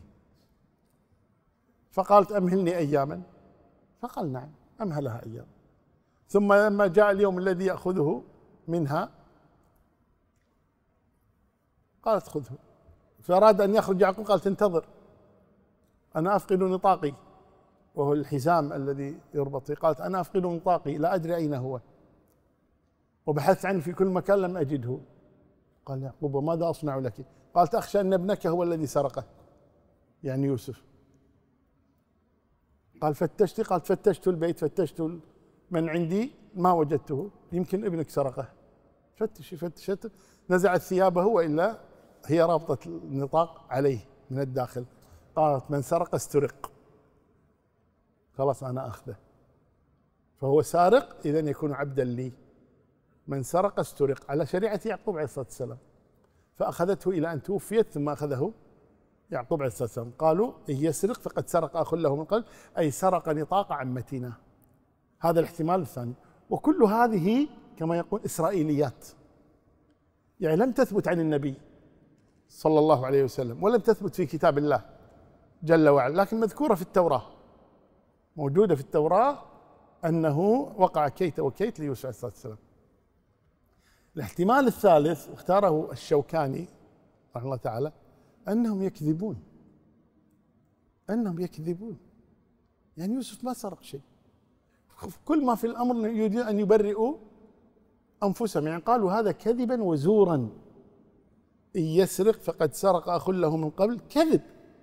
[SPEAKER 1] فقالت أمهلني أياما، فقال نعم أمهلها أيام. ثم لما جاء اليوم الذي يأخذه منها قالت خذه، فأراد أن يخرج يعقوب قالت انتظر أنا أفقد نطاقي، وهو الحزام الذي يربط. قالت أنا أفقد نطاقي لا أدري أين هو، وبحثت عنه في كل مكان لم أجده. قال يعقوب وماذا أصنع لك؟ قالت أخشى أن ابنك هو الذي سرقه، يعني يوسف. قال فتشت؟ قالت فتشت البيت، فتشت من عندي ما وجدته، يمكن ابنك سرقه. فتشت نزعت ثيابه وإلا هي رابطة النطاق عليه من الداخل. قالت من سرق استرق، خلاص أنا أخذه، فهو سارق إذن يكون عبدا لي. من سرق استرق على شريعة يعقوب عليه الصلاة والسلام. فأخذته إلى أن توفيت ثم أخذه يعقوب عليه الصلاة والسلام. قالوا إن يسرق فقد سرق أخ له من قبل، أي سرق نطاق عمتنا. هذا الاحتمال الثاني. وكل هذه كما يقول إسرائيليات، يعني لم تثبت عن النبي صلى الله عليه وسلم ولم تثبت في كتاب الله جل وعلا، لكن مذكورة في التوراة، موجودة في التوراة أنه وقع كيت وكيت ليوسف عليه الصلاة والسلام. الاحتمال الثالث اختاره الشوكاني رحمه الله تعالى أنهم يكذبون، يعني يوسف ما سرق شيء، كل ما في الأمر يريدون أن يبرئوا أنفسهم، يعني قالوا هذا كذبا وزورا. إن يسرق فقد سرق أخ له من قبل، كذب،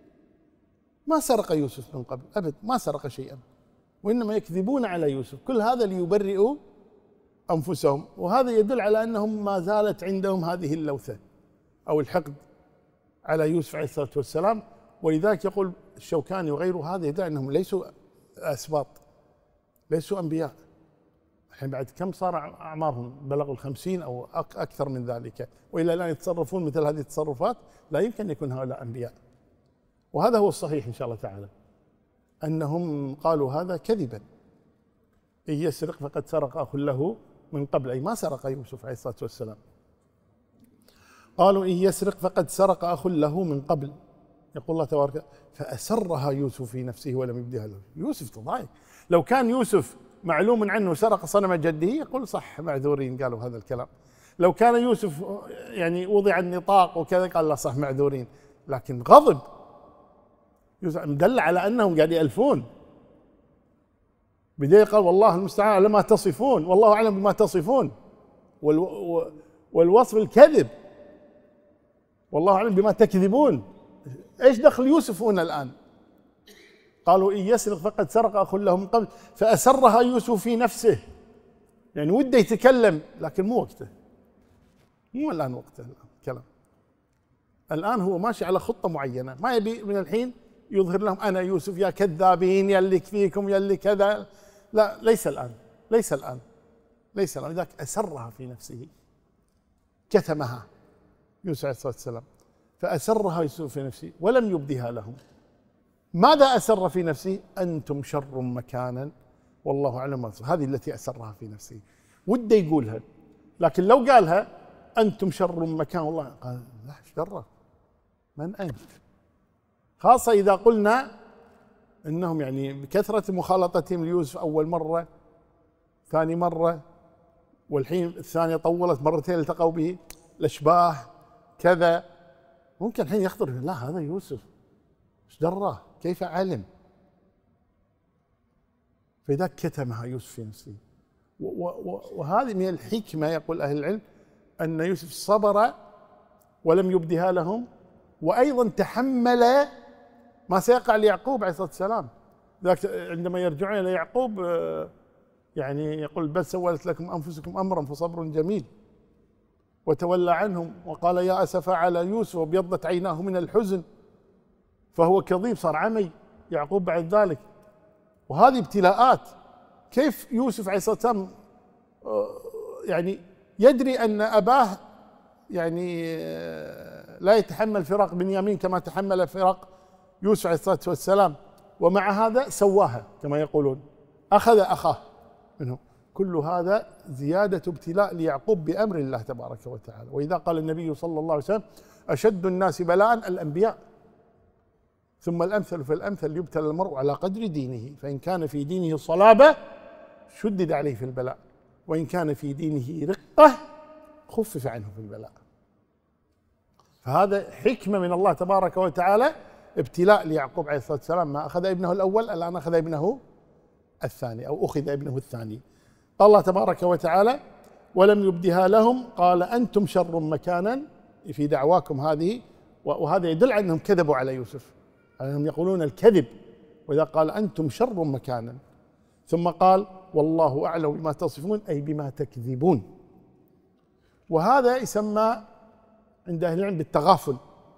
[SPEAKER 1] ما سرق يوسف من قبل أبد، ما سرق شيئا، وإنما يكذبون على يوسف، كل هذا ليبرئوا أنفسهم. وهذا يدل على أنهم ما زالت عندهم هذه اللوثة أو الحقد على يوسف عليه الصلاة والسلام. ولذلك يقول الشوكاني وغيره هذا يدل أنهم ليسوا أسباط، ليسوا أنبياء. الحين بعد كم صار أعمارهم؟ بلغوا 50 أو أكثر من ذلك، وإلى الآن يتصرفون مثل هذه التصرفات، لا يمكن أن يكون هؤلاء أنبياء. وهذا هو الصحيح إن شاء الله تعالى، أنهم قالوا هذا كذبا. إن يسرق فقد سرق أخ له من قبل، أي ما سرق يوسف عليه الصلاة والسلام. قالوا إن يسرق فقد سرق أخ له من قبل. يقول الله تبارك فأسرها يوسف في نفسه ولم يبدها له. يوسف تضايق، لو كان يوسف معلوم عنه سرق صنم جده يقول صح معذورين، قالوا هذا الكلام. لو كان يوسف يعني وضع النطاق وكذا قال لا صح معذورين، لكن غضب يوسف مدل على أنهم قاعد يألفون. بداية قال والله المستعان على ما تصفون، والله أعلم بما تصفون، والوصف الكذب، والله أعلم بما تكذبون. إيش دخل يوسف هنا الآن؟ قالوا إن يسرق فقد سرق أخ له من قبل فأسرها يوسف في نفسه، يعني وده يتكلم لكن مو وقته، مو الآن وقته الكلام. الآن هو ماشي على خطة معينة، ما يبي من الحين يظهر لهم أنا يوسف يا كذابين يا اللي يكفيكم يا اللي كذا، لا ليس الآن، ليس الآن، ليس الآن. لذلك أسرها في نفسه، كتمها يوسف عليه الصلاة والسلام، فأسرها يوسف في نفسه ولم يبدها لهم. ماذا أسر في نفسه؟ أنتم شر مكانا والله أعلم. هذه التي أسرها في نفسه، وده يقولها، لكن لو قالها أنتم شر مكان والله قال لا شر، من أنت؟ خاصة إذا قلنا إنهم يعني بكثرة مخالطتهم ليوسف أول مرة ثاني مرة، والحين الثانية طولت مرتين التقوا به، الأشباه كذا، ممكن الحين يخطر لا هذا يوسف ايش دراه؟ كيف علم؟ فإذا كتمها يوسف في نفسه. وهذه من الحكمة يقول أهل العلم أن يوسف صبر ولم يبدها لهم، وأيضا تحمل ما سيقع ليعقوب عليه الصلاة والسلام. ذاك عندما يرجعون إلى يعقوب يعني يقول بل سولت لكم أنفسكم أمرا فصبر جميل، وتولى عنهم وقال يا أسفا على يوسف وابيضت عيناه من الحزن فهو كظيم، صار عمي يعقوب بعد ذلك. وهذه ابتلاءات. كيف يوسف عليه الصلاة والسلام يعني يدري أن أباه يعني لا يتحمل فراق بنيامين كما تحمل فراق يوسف عليه الصلاة والسلام، ومع هذا سواها كما يقولون، أخذ أخاه منه. كل هذا زيادة ابتلاء ليعقوب بأمر الله تبارك وتعالى. وإذا قال النبي صلى الله عليه وسلم أشد الناس بلاء الأنبياء ثم الأمثل فالأمثل يبتلى المرء على قدر دينه، فإن كان في دينه صلابة شدد عليه في البلاء، وإن كان في دينه رقة خفف عنه في البلاء. فهذا حكمة من الله تبارك وتعالى، ابتلاء ليعقوب عليه الصلاة والسلام. ما أخذ ابنه الأول الآن أخذ ابنه الثاني، أو أخذ ابنه الثاني. قال الله تبارك وتعالى ولم يبدها لهم قال أنتم شر مكانا في دعواكم هذه. وهذا يدل على أنهم كذبوا على يوسف، أنهم يقولون الكذب. وإذا قال أنتم شر مكانا ثم قال والله أعلم بما تصفون أي بما تكذبون. وهذا يسمى عند أهل العلم بالتغافل،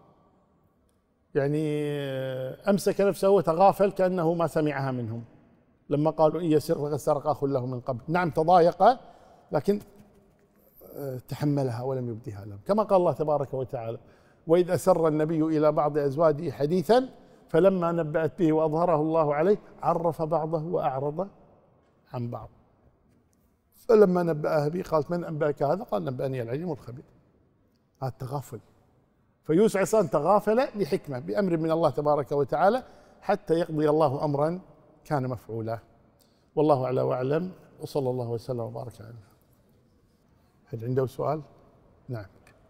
[SPEAKER 1] يعني أمسك نفسه وتغافل كأنه ما سمعها منهم لما قالوا إن يسرق فقد سرق أخ له من قبل. نعم تضايق لكن تحملها ولم يبدها لهم، كما قال الله تبارك وتعالى وإذ أسر النبي إلى بعض أزواجه حديثا فلما نبأت به وأظهره الله عليه عرف بعضه وأعرض عن بعض. فلما نبأها به قالت من أنبأك هذا؟ قال نبأني العليم الخبير. هذا التغافل. فيوسف عليه السلام تغافل لحكمة بأمر من الله تبارك وتعالى حتى يقضي الله أمرا كان مفعولا. والله أعلى وأعلم، وصلى الله وسلم وبارك على محمد. هل عنده سؤال؟ نعم.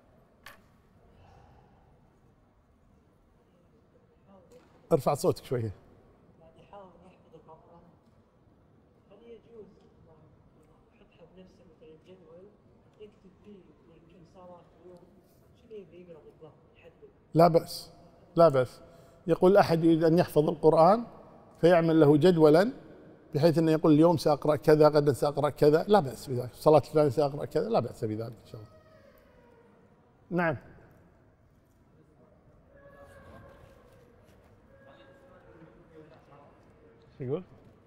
[SPEAKER 1] ارفع صوتك شوية.
[SPEAKER 2] يحاول يحفظ القرآن، هل يجوز يحطها بنفسه مثل الجدول يكتب فيه يمكن صلاة يوم شنو يبي يقرأ بالضبط يحدد؟
[SPEAKER 1] لا بأس، لا بأس. يقول أحد يريد أن يحفظ القرآن فيعمل له جدولا بحيث أنه يقول اليوم سأقرأ كذا، غدا سأقرأ كذا، لا بأس بذلك. صلاة الفلانية سأقرأ كذا، لا بأس بذلك إن شاء الله. نعم. يقول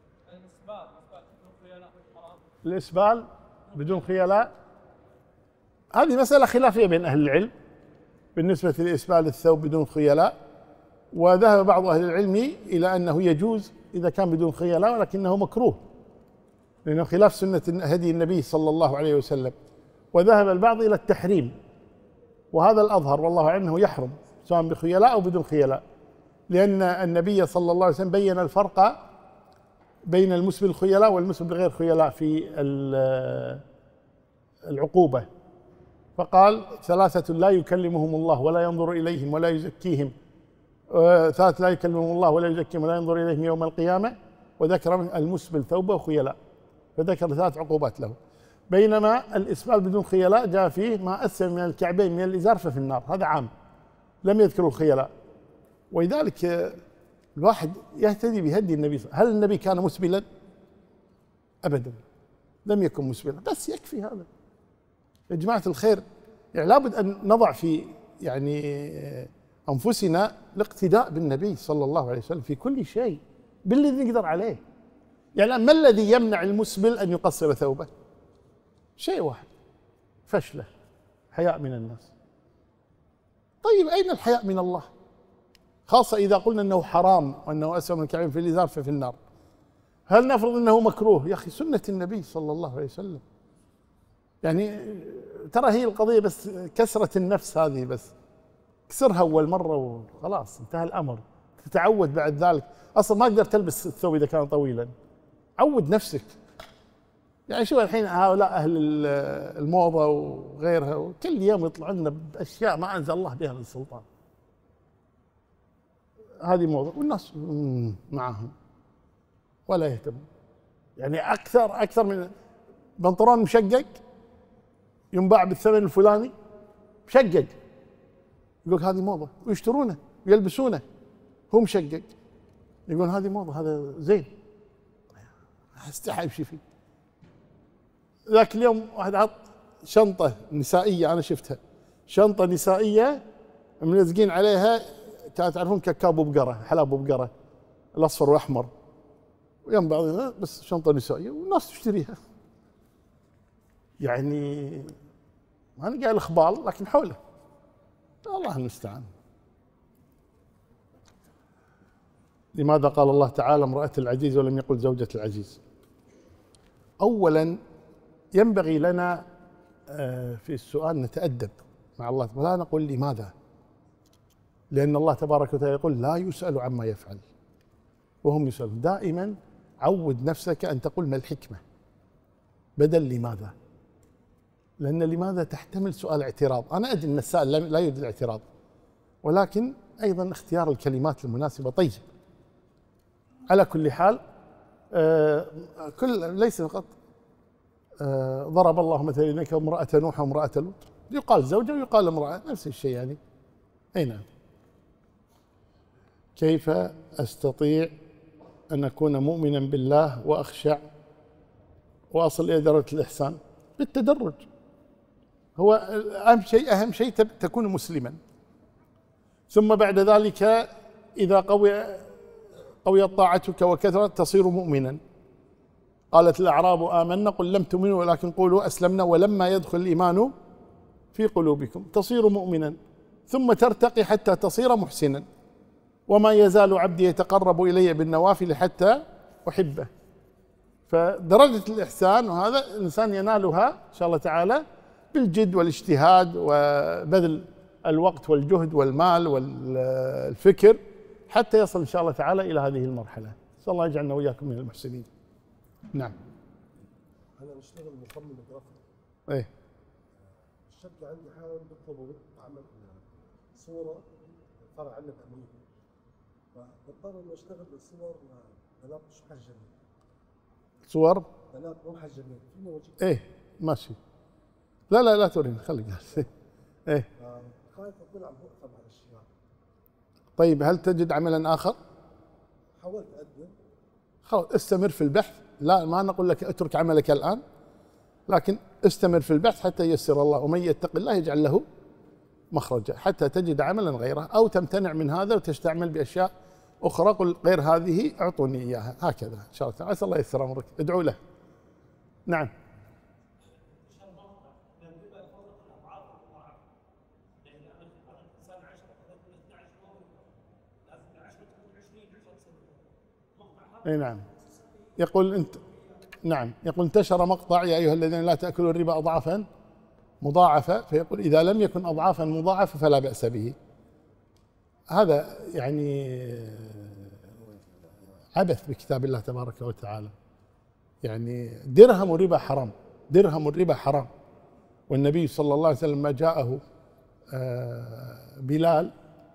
[SPEAKER 1] الإسبال بدون خيلاء هذه مسألة خلافية بين أهل العلم بالنسبة لإسبال الثوب بدون خيلاء، وذهب بعض أهل العلم إلى أنه يجوز إذا كان بدون خيلاء ولكنه مكروه لأنه خلاف سنة هدي النبي صلى الله عليه وسلم. وذهب البعض إلى التحريم، وهذا الأظهر والله أعلم أنه يحرم سواء بخيلاء أو بدون خيلاء، لأن النبي صلى الله عليه وسلم بين الفرق بين المسبل الخيلاء والمسبل بغير خيلاء في العقوبة، فقال ثلاثة لا يكلمهم الله ولا ينظر إليهم ولا يزكيهم، ثلاثة لا يكلمهم الله ولا يزكيهم ولا ينظر إليهم يوم القيامة، وذكر المسبل ثوبه وخيلاء، فذكر ثلاث عقوبات له. بينما الإسبال بدون خيلاء جاء فيه ما أسفل من الكعبين من الإزار ففي النار، هذا عام، لم يذكروا الخيلاء. ولذلك الواحد يهتدي بهدي النبي. هل النبي كان مسبلا؟ أبدا، لم يكن مسبلا، بس يكفي هذا يا جماعة الخير. يعني لابد أن نضع في يعني أنفسنا الاقتداء بالنبي صلى الله عليه وسلم في كل شيء بالذي نقدر عليه. يعني ما الذي يمنع المسبل أن يقصر ثوبه؟ شيء واحد، فشله، حياء من الناس. طيب أين الحياء من الله؟ خاصة إذا قلنا أنه حرام وأنه أسفل من الكعبين في الإزار ففي النار. هل نفرض أنه مكروه؟ يا أخي سنة النبي صلى الله عليه وسلم. يعني ترى هي القضية بس كسرة النفس هذه، بس كسرها أول مرة وخلاص انتهى الأمر. تتعود بعد ذلك، أصلا ما تقدر تلبس الثوب إذا كان طويلا. عود نفسك. يعني شوف الحين هؤلاء أهل الموضة وغيرها كل يوم يطلع لنا بأشياء ما أنزل الله بها من سلطان. هذه موضة والناس معهم ولا يهتم. يعني أكثر من بنطلون مشقق ينباع بالثمن الفلاني مشقق، يقول هذه موضة ويشترونه ويلبسونه. هو مشقق، يقول هذه موضة، هذا زين، استحى يمشي فيه. ذاك اليوم واحد عط شنطة نسائية، أنا شفتها شنطة نسائية ملزقين عليها، تعرفون كاكاو بقرة، حلاب بقرة الأصفر والأحمر، ويم بعضها بس شنطة نسائية والناس تشتريها. يعني أنا قايل إخبال لكن حوله، الله المستعان. لماذا قال الله تعالى امرأة العزيز ولم يقل زوجة العزيز؟ أولا ينبغي لنا في السؤال نتأدب مع الله، ولا نقول لماذا، لأن الله تبارك وتعالى يقول لا يسأل عما يفعل وهم يسألون. دائما عود نفسك أن تقول ما الحكمة بدل لماذا، لأن لماذا تحتمل سؤال اعتراض. أنا أدري أن السائل لا يريد الاعتراض، ولكن أيضا اختيار الكلمات المناسبة طيب. على كل حال ليس فقط ضرب الله مثلا إنك امرأة نوح وامرأة لوط، يقال زوجة ويقال امرأة، نفس الشيء يعني. أي نعم. كيف أستطيع أن أكون مؤمنا بالله وأخشع وأصل إلى درجة الإحسان؟ بالتدرج. هو أهم شيء تكون مسلما، ثم بعد ذلك إذا قويت طاعتك وكثرت تصير مؤمنا. قالت الأعراب آمنا قل لم تؤمنوا ولكن قولوا أسلمنا ولما يدخل الإيمان في قلوبكم، تصير مؤمنا ثم ترتقي حتى تصير محسنا. وما يزال عبدي يتقرب إلي بالنوافل حتى أحبه. فدرجة الإحسان وهذا الإنسان ينالها إن شاء الله تعالى بالجد والاجتهاد وبذل الوقت والجهد والمال والفكر حتى يصل إن شاء الله تعالى إلى هذه المرحلة. نسأل الله يجعلنا وإياكم من المحسنين. نعم.
[SPEAKER 3] أنا بشتغل مصمم جرافيك.
[SPEAKER 1] إيه.
[SPEAKER 3] الشركة عندي حاول بيطلبوا عمل صورة فرع عنا بأمريكا، فبضطر إني أشتغل بصور بنات مش محجبين.
[SPEAKER 1] صور؟
[SPEAKER 3] بنات مو محجبين، فيني وجه.
[SPEAKER 1] إيه ماشي. لا توريني، خليك جالس. إيه.
[SPEAKER 3] خايف أكون عم بوقف على الأشياء.
[SPEAKER 1] طيب هل تجد عملا آخر؟
[SPEAKER 3] حاولت أقدم.
[SPEAKER 1] خلاص استمر في البحث، لا ما نقول لك اترك عملك الآن، لكن استمر في البحث حتى ييسر الله، ومن يتق الله يجعل له مخرجا حتى تجد عملا غيره، أو تمتنع من هذا وتستعمل بأشياء أخرى، قل غير هذه أعطوني إياها، هكذا إن شاء الله تعالى. عسى الله ييسر أمرك، ادعوا له. نعم. اي نعم. يقول انتشر مقطع يا ايها الذين لا تاكلوا الربا اضعافا مضاعفه، فيقول اذا لم يكن اضعافا مضاعفه فلا باس به. هذا يعني عبث بكتاب الله تبارك وتعالى. يعني درهم الربا حرام، درهم الربا حرام. والنبي صلى الله عليه وسلم لما جاءه بلال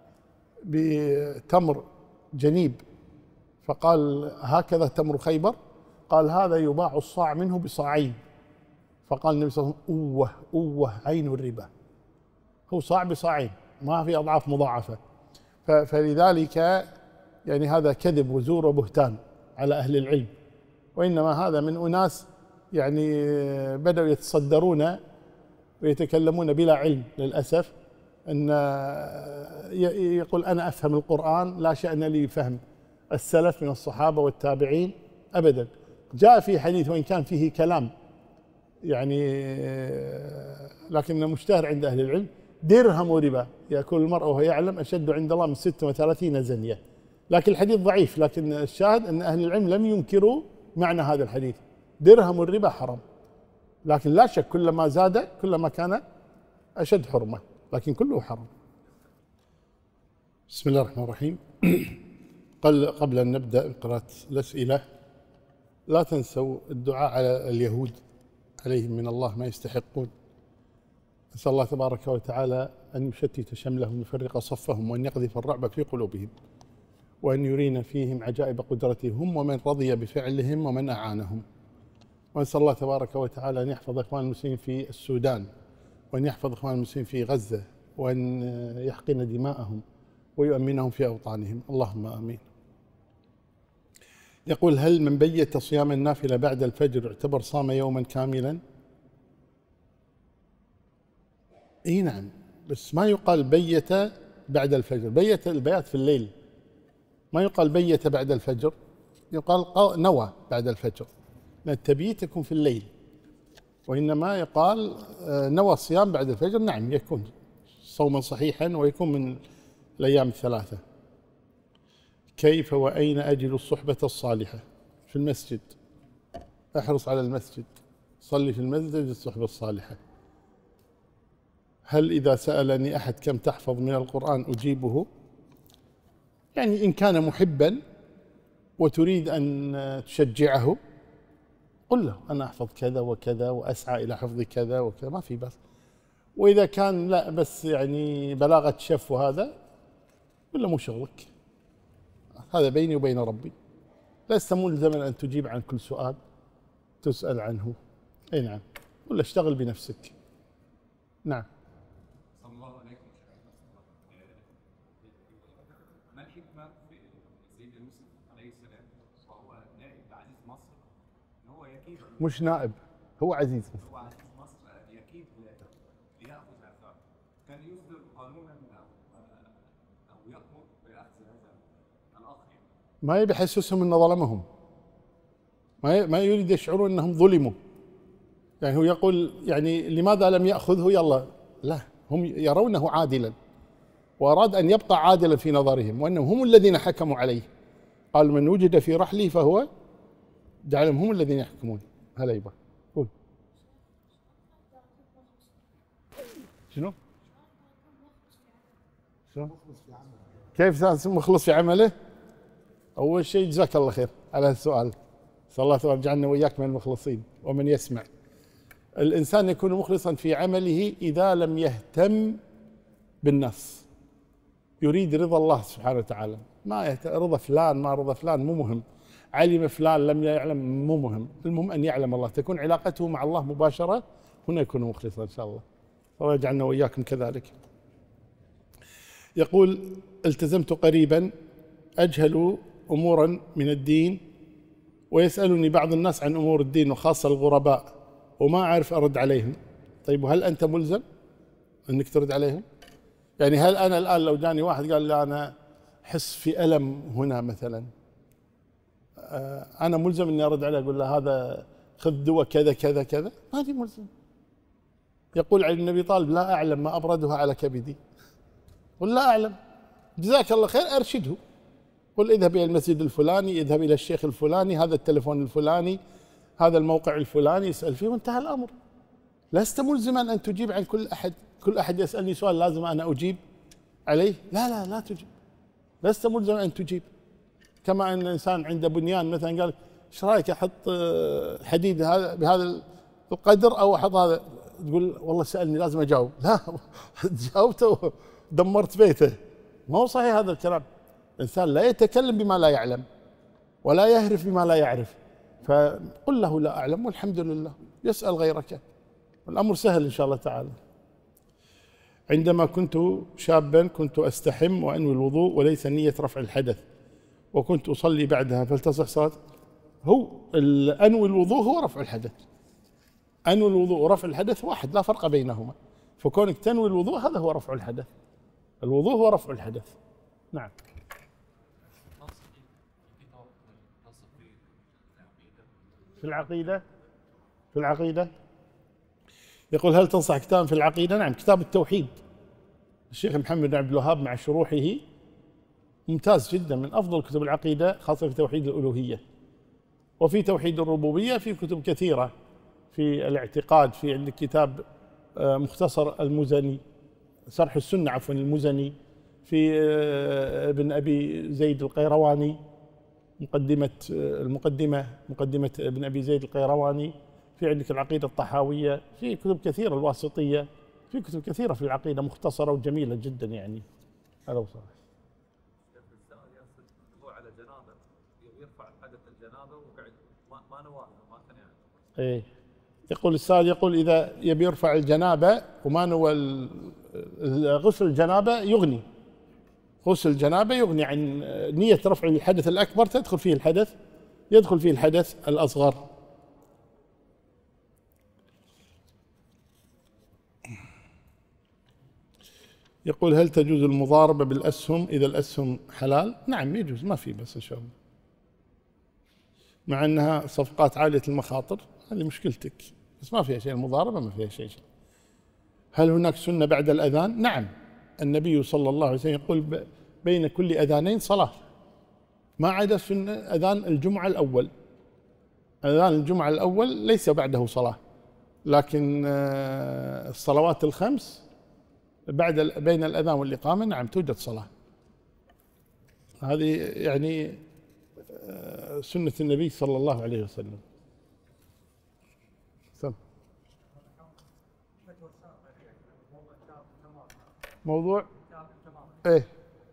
[SPEAKER 1] بتمر جنيب فقال هكذا تمر خيبر، قال هذا يباع الصاع منه بصاعين. فقال النبي صلى الله عليه وسلم أوه عين الربا، هو صاع بصاعين، ما في أضعاف مضاعفة. فلذلك يعني هذا كذب وزور وبهتان على أهل العلم، وإنما هذا من أناس يعني بدأوا يتصدرون ويتكلمون بلا علم للأسف، أن يقول أنا أفهم القرآن، لا شأن لي فهم السلف من الصحابة والتابعين أبدا. جاء في حديث وإن كان فيه كلام يعني لكنه مشتهر عند أهل العلم، درهم ربا يأكل المرء وهو يعلم أشد عند الله من 36 زنية. لكن الحديث ضعيف، لكن الشاهد أن أهل العلم لم ينكروا معنى هذا الحديث. درهم الربا حرام، لكن لا شك كلما زاد كلما كان أشد حرمة، لكن كله حرام. بسم الله الرحمن الرحيم. قبل أن نبدأ قراءة الأسئلة، لا تنسوا الدعاء على اليهود عليهم من الله ما يستحقون. نسأل الله تبارك وتعالى أن يشتت شملهم ويفرق صفهم، وأن يقذف الرعب في قلوبهم، وأن يرينا فيهم عجائب قدرتهم ومن رضي بفعلهم ومن أعانهم. ونسأل الله تبارك وتعالى أن يحفظ إخوان المسلمين في السودان، وأن يحفظ إخوان المسلمين في غزة، وأن يحقن دماءهم، ويؤمنهم في أوطانهم، اللهم آمين. يقول: هل من بيت صيام النافلة بعد الفجر يعتبر صام يوما كاملا؟ اي نعم، بس ما يقال بيت بعد الفجر، بيت البيات في الليل، ما يقال بيت بعد الفجر، يقال نوى بعد الفجر، لأن التبييت يكون في الليل، وإنما يقال نوى الصيام بعد الفجر. نعم، يكون صوما صحيحا ويكون من الأيام الثلاثة. كيف وأين أجد الصحبة الصالحة؟ في المسجد، احرص على المسجد، صلي في المسجد تجد الصحبة الصالحة. هل إذا سألني أحد كم تحفظ من القرآن أجيبه؟ يعني إن كان محبا وتريد أن تشجعه قل له أنا أحفظ كذا وكذا وأسعى إلى حفظ كذا وكذا، ما في بس. وإذا كان لا بس يعني بلاغة شف وهذا، قل له مو شغلك، هذا بيني وبين ربي، لست ملزما أن تجيب عن كل سؤال تسأل عنه. أي نعم، قل له اشتغل بنفسك. نعم.
[SPEAKER 4] صلى الله عليكم. ما الحكمة في سيدنا يوسف عليه السلام وهو نائب عزيز مصر ان هو يكيد،
[SPEAKER 1] مش نائب، هو عزيز
[SPEAKER 4] هو عزيز مصر يكيد ليأخذ عقاب، كان يصدر قانونا او يأمر بأخذ هذا الأخ،
[SPEAKER 1] ما يبي يحسسهم انه ظلمهم، ما يريد يشعرون انهم ظلموا، يعني هو يقول يعني لماذا لم يأخذه، يلا لا، هم يرونه عادلا وأراد أن يبقى عادلا في نظرهم، وأنهم هم الذين حكموا عليه. قال من وجد في رحله فهو جعلهم هم الذين يحكمون. هلا يبا قول. شنو؟ كيف مخلص في عمله؟ أول شيء جزاك الله خير على السؤال، صلى الله عليه يجعلنا وإياك من المخلصين ومن يسمع. الإنسان يكون مخلصا في عمله إذا لم يهتم بالنص، يريد رضا الله سبحانه وتعالى، ما رضا فلان ما رضا فلان مو مهم، علم فلان لم يعلم مو مهم، المهم أن يعلم الله، تكون علاقته مع الله مباشرة، هنا يكون مخلصا إن شاء الله. الله يجعلنا وإياكم كذلك. يقول: التزمت قريبا أجهل أمورا من الدين، ويسألني بعض الناس عن أمور الدين وخاصة الغرباء وما أعرف أرد عليهم. طيب وهل أنت ملزم أنك ترد عليهم؟ يعني هل أنا الآن لو جاني واحد قال لي أنا أحس في ألم هنا مثلا، أنا ملزم أني أرد عليه أقول له هذا خذ دواء كذا كذا كذا؟ ما في ملزم. يقول علي بن أبي طالب: لا أعلم ما أبردها على كبدي. قل لا أعلم، جزاك الله خير، أرشده، قل اذهب إلى المسجد الفلاني، اذهب إلى الشيخ الفلاني، هذا التلفون الفلاني، هذا الموقع الفلاني، اسأل فيه وانتهى الأمر. لست ملزما أن تجيب عن كل أحد، كل أحد يسألني سؤال لازم أنا أجيب عليه، لا تجيب، لست ملزما أن تجيب. كما أن الإنسان عنده بنيان مثلا قال ايش رايك أحط حديد هذا بهذا القدر أو أحط هذا، تقول والله سألني لازم أجاوب، لا جاوبته ودمرت بيته، ما هو صحيح هذا الكلام. الإنسان لا يتكلم بما لا يعلم ولا يهرف بما لا يعرف، فقل له لا أعلم والحمد لله، يسأل غيرك والأمر سهل إن شاء الله تعالى. عندما كنت شابا كنت أستحم وأنوي الوضوء وليس نية رفع الحدث، وكنت أصلي بعدها، فلتصح صلاة؟ هو أنوي الوضوء هو رفع الحدث، أنوي الوضوء ورفع الحدث واحد، لا فرق بينهما، فكونك تنوي الوضوء هذا هو رفع الحدث، الوضوء هو رفع الحدث. نعم. في العقيدة يقول: هل تنصح كتاب في العقيدة؟ نعم، كتاب التوحيد الشيخ محمد بن عبد الوهاب مع شروحه ممتاز جدا، من أفضل كتب العقيدة، خاصة في توحيد الألوهية، وفي توحيد الربوبية في كتب كثيرة، في الاعتقاد في عندك كتاب مختصر المزني، شرح السنة عفوا المزني، في ابن أبي زيد القيرواني مقدمة ابن أبي زيد القيرواني، في عندك العقيدة الطحاوية، في كتب كثيرة، الواسطية، في كتب كثيرة في العقيدة مختصرة وجميلة جدا يعني. هذا هو صحيح.
[SPEAKER 4] هو على جنابه يرفع حدث الجنابه وقعد ما نواها ما كان يعني.
[SPEAKER 1] ايه، يقول السائل، يقول إذا يبي يرفع الجنابة وما نوى غسل الجنابة يغني، غسل الجنابة يغني عن نية رفع الحدث الأكبر، يدخل فيه الحدث الأصغر. يقول هل تجوز المضاربة بالأسهم إذا الأسهم حلال؟ نعم يجوز، ما في بس إن شاء الله، مع أنها صفقات عالية المخاطر، هذه مشكلتك، بس ما فيها شيء، المضاربة ما فيها شيء. هل هناك سنة بعد الأذان؟ نعم، النبي صلى الله عليه وسلم يقول بين كل أذانين صلاة، ما عدا سنة أذان الجمعة الأول. أذان الجمعة الأول ليس بعده صلاة، لكن الصلوات الخمس بين الأذان والإقامة نعم توجد صلاة. هذه يعني سنة النبي صلى الله عليه وسلم. موضوع ايه؟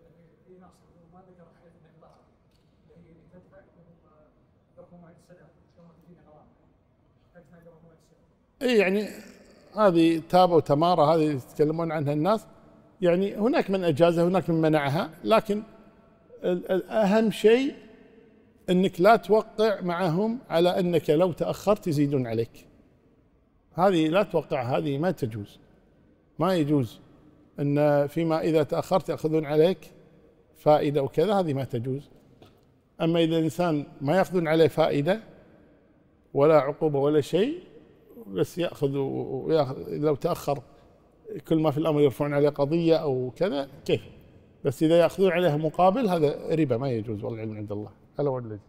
[SPEAKER 1] ايه يعني هذه تابة وتمارة هذه يتكلمون عنها الناس، يعني هناك من أجازها هناك من منعها، لكن الأهم شيء أنك لا توقع معهم على أنك لو تأخرت يزيدون عليك، هذه لا توقع، هذه ما تجوز، ما يجوز أن فيما إذا تأخرت يأخذون عليك فائدة وكذا، هذه ما تجوز. أما إذا الإنسان ما يأخذون عليه فائدة ولا عقوبة ولا شيء، بس يأخذ لو تأخر كل ما في الأمر يرفعون عليه قضية أو كذا كيف، بس إذا يأخذون عليها مقابل هذا ربا ما يجوز، والله العلم عند الله. هلا والذي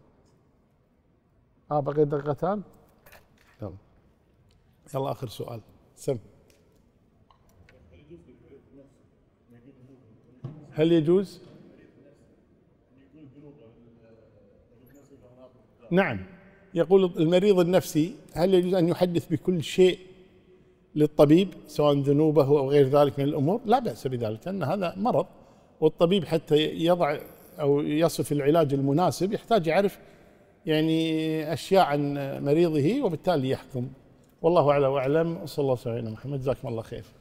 [SPEAKER 1] بقي دقيقتان، يلا آخر سؤال سم. هل يجوز؟ نعم، يقول المريض النفسي هل يجوز أن يحدث بكل شيء للطبيب سواء ذنوبه أو غير ذلك من الأمور؟ لا بأس بذلك، لأن هذا مرض، والطبيب حتى يضع أو يصف العلاج المناسب يحتاج يعرف يعني أشياء عن مريضه، وبالتالي يحكم. والله أعلم وأعلم، صلى الله عليه وسلم. محمد جزاكم الله خير.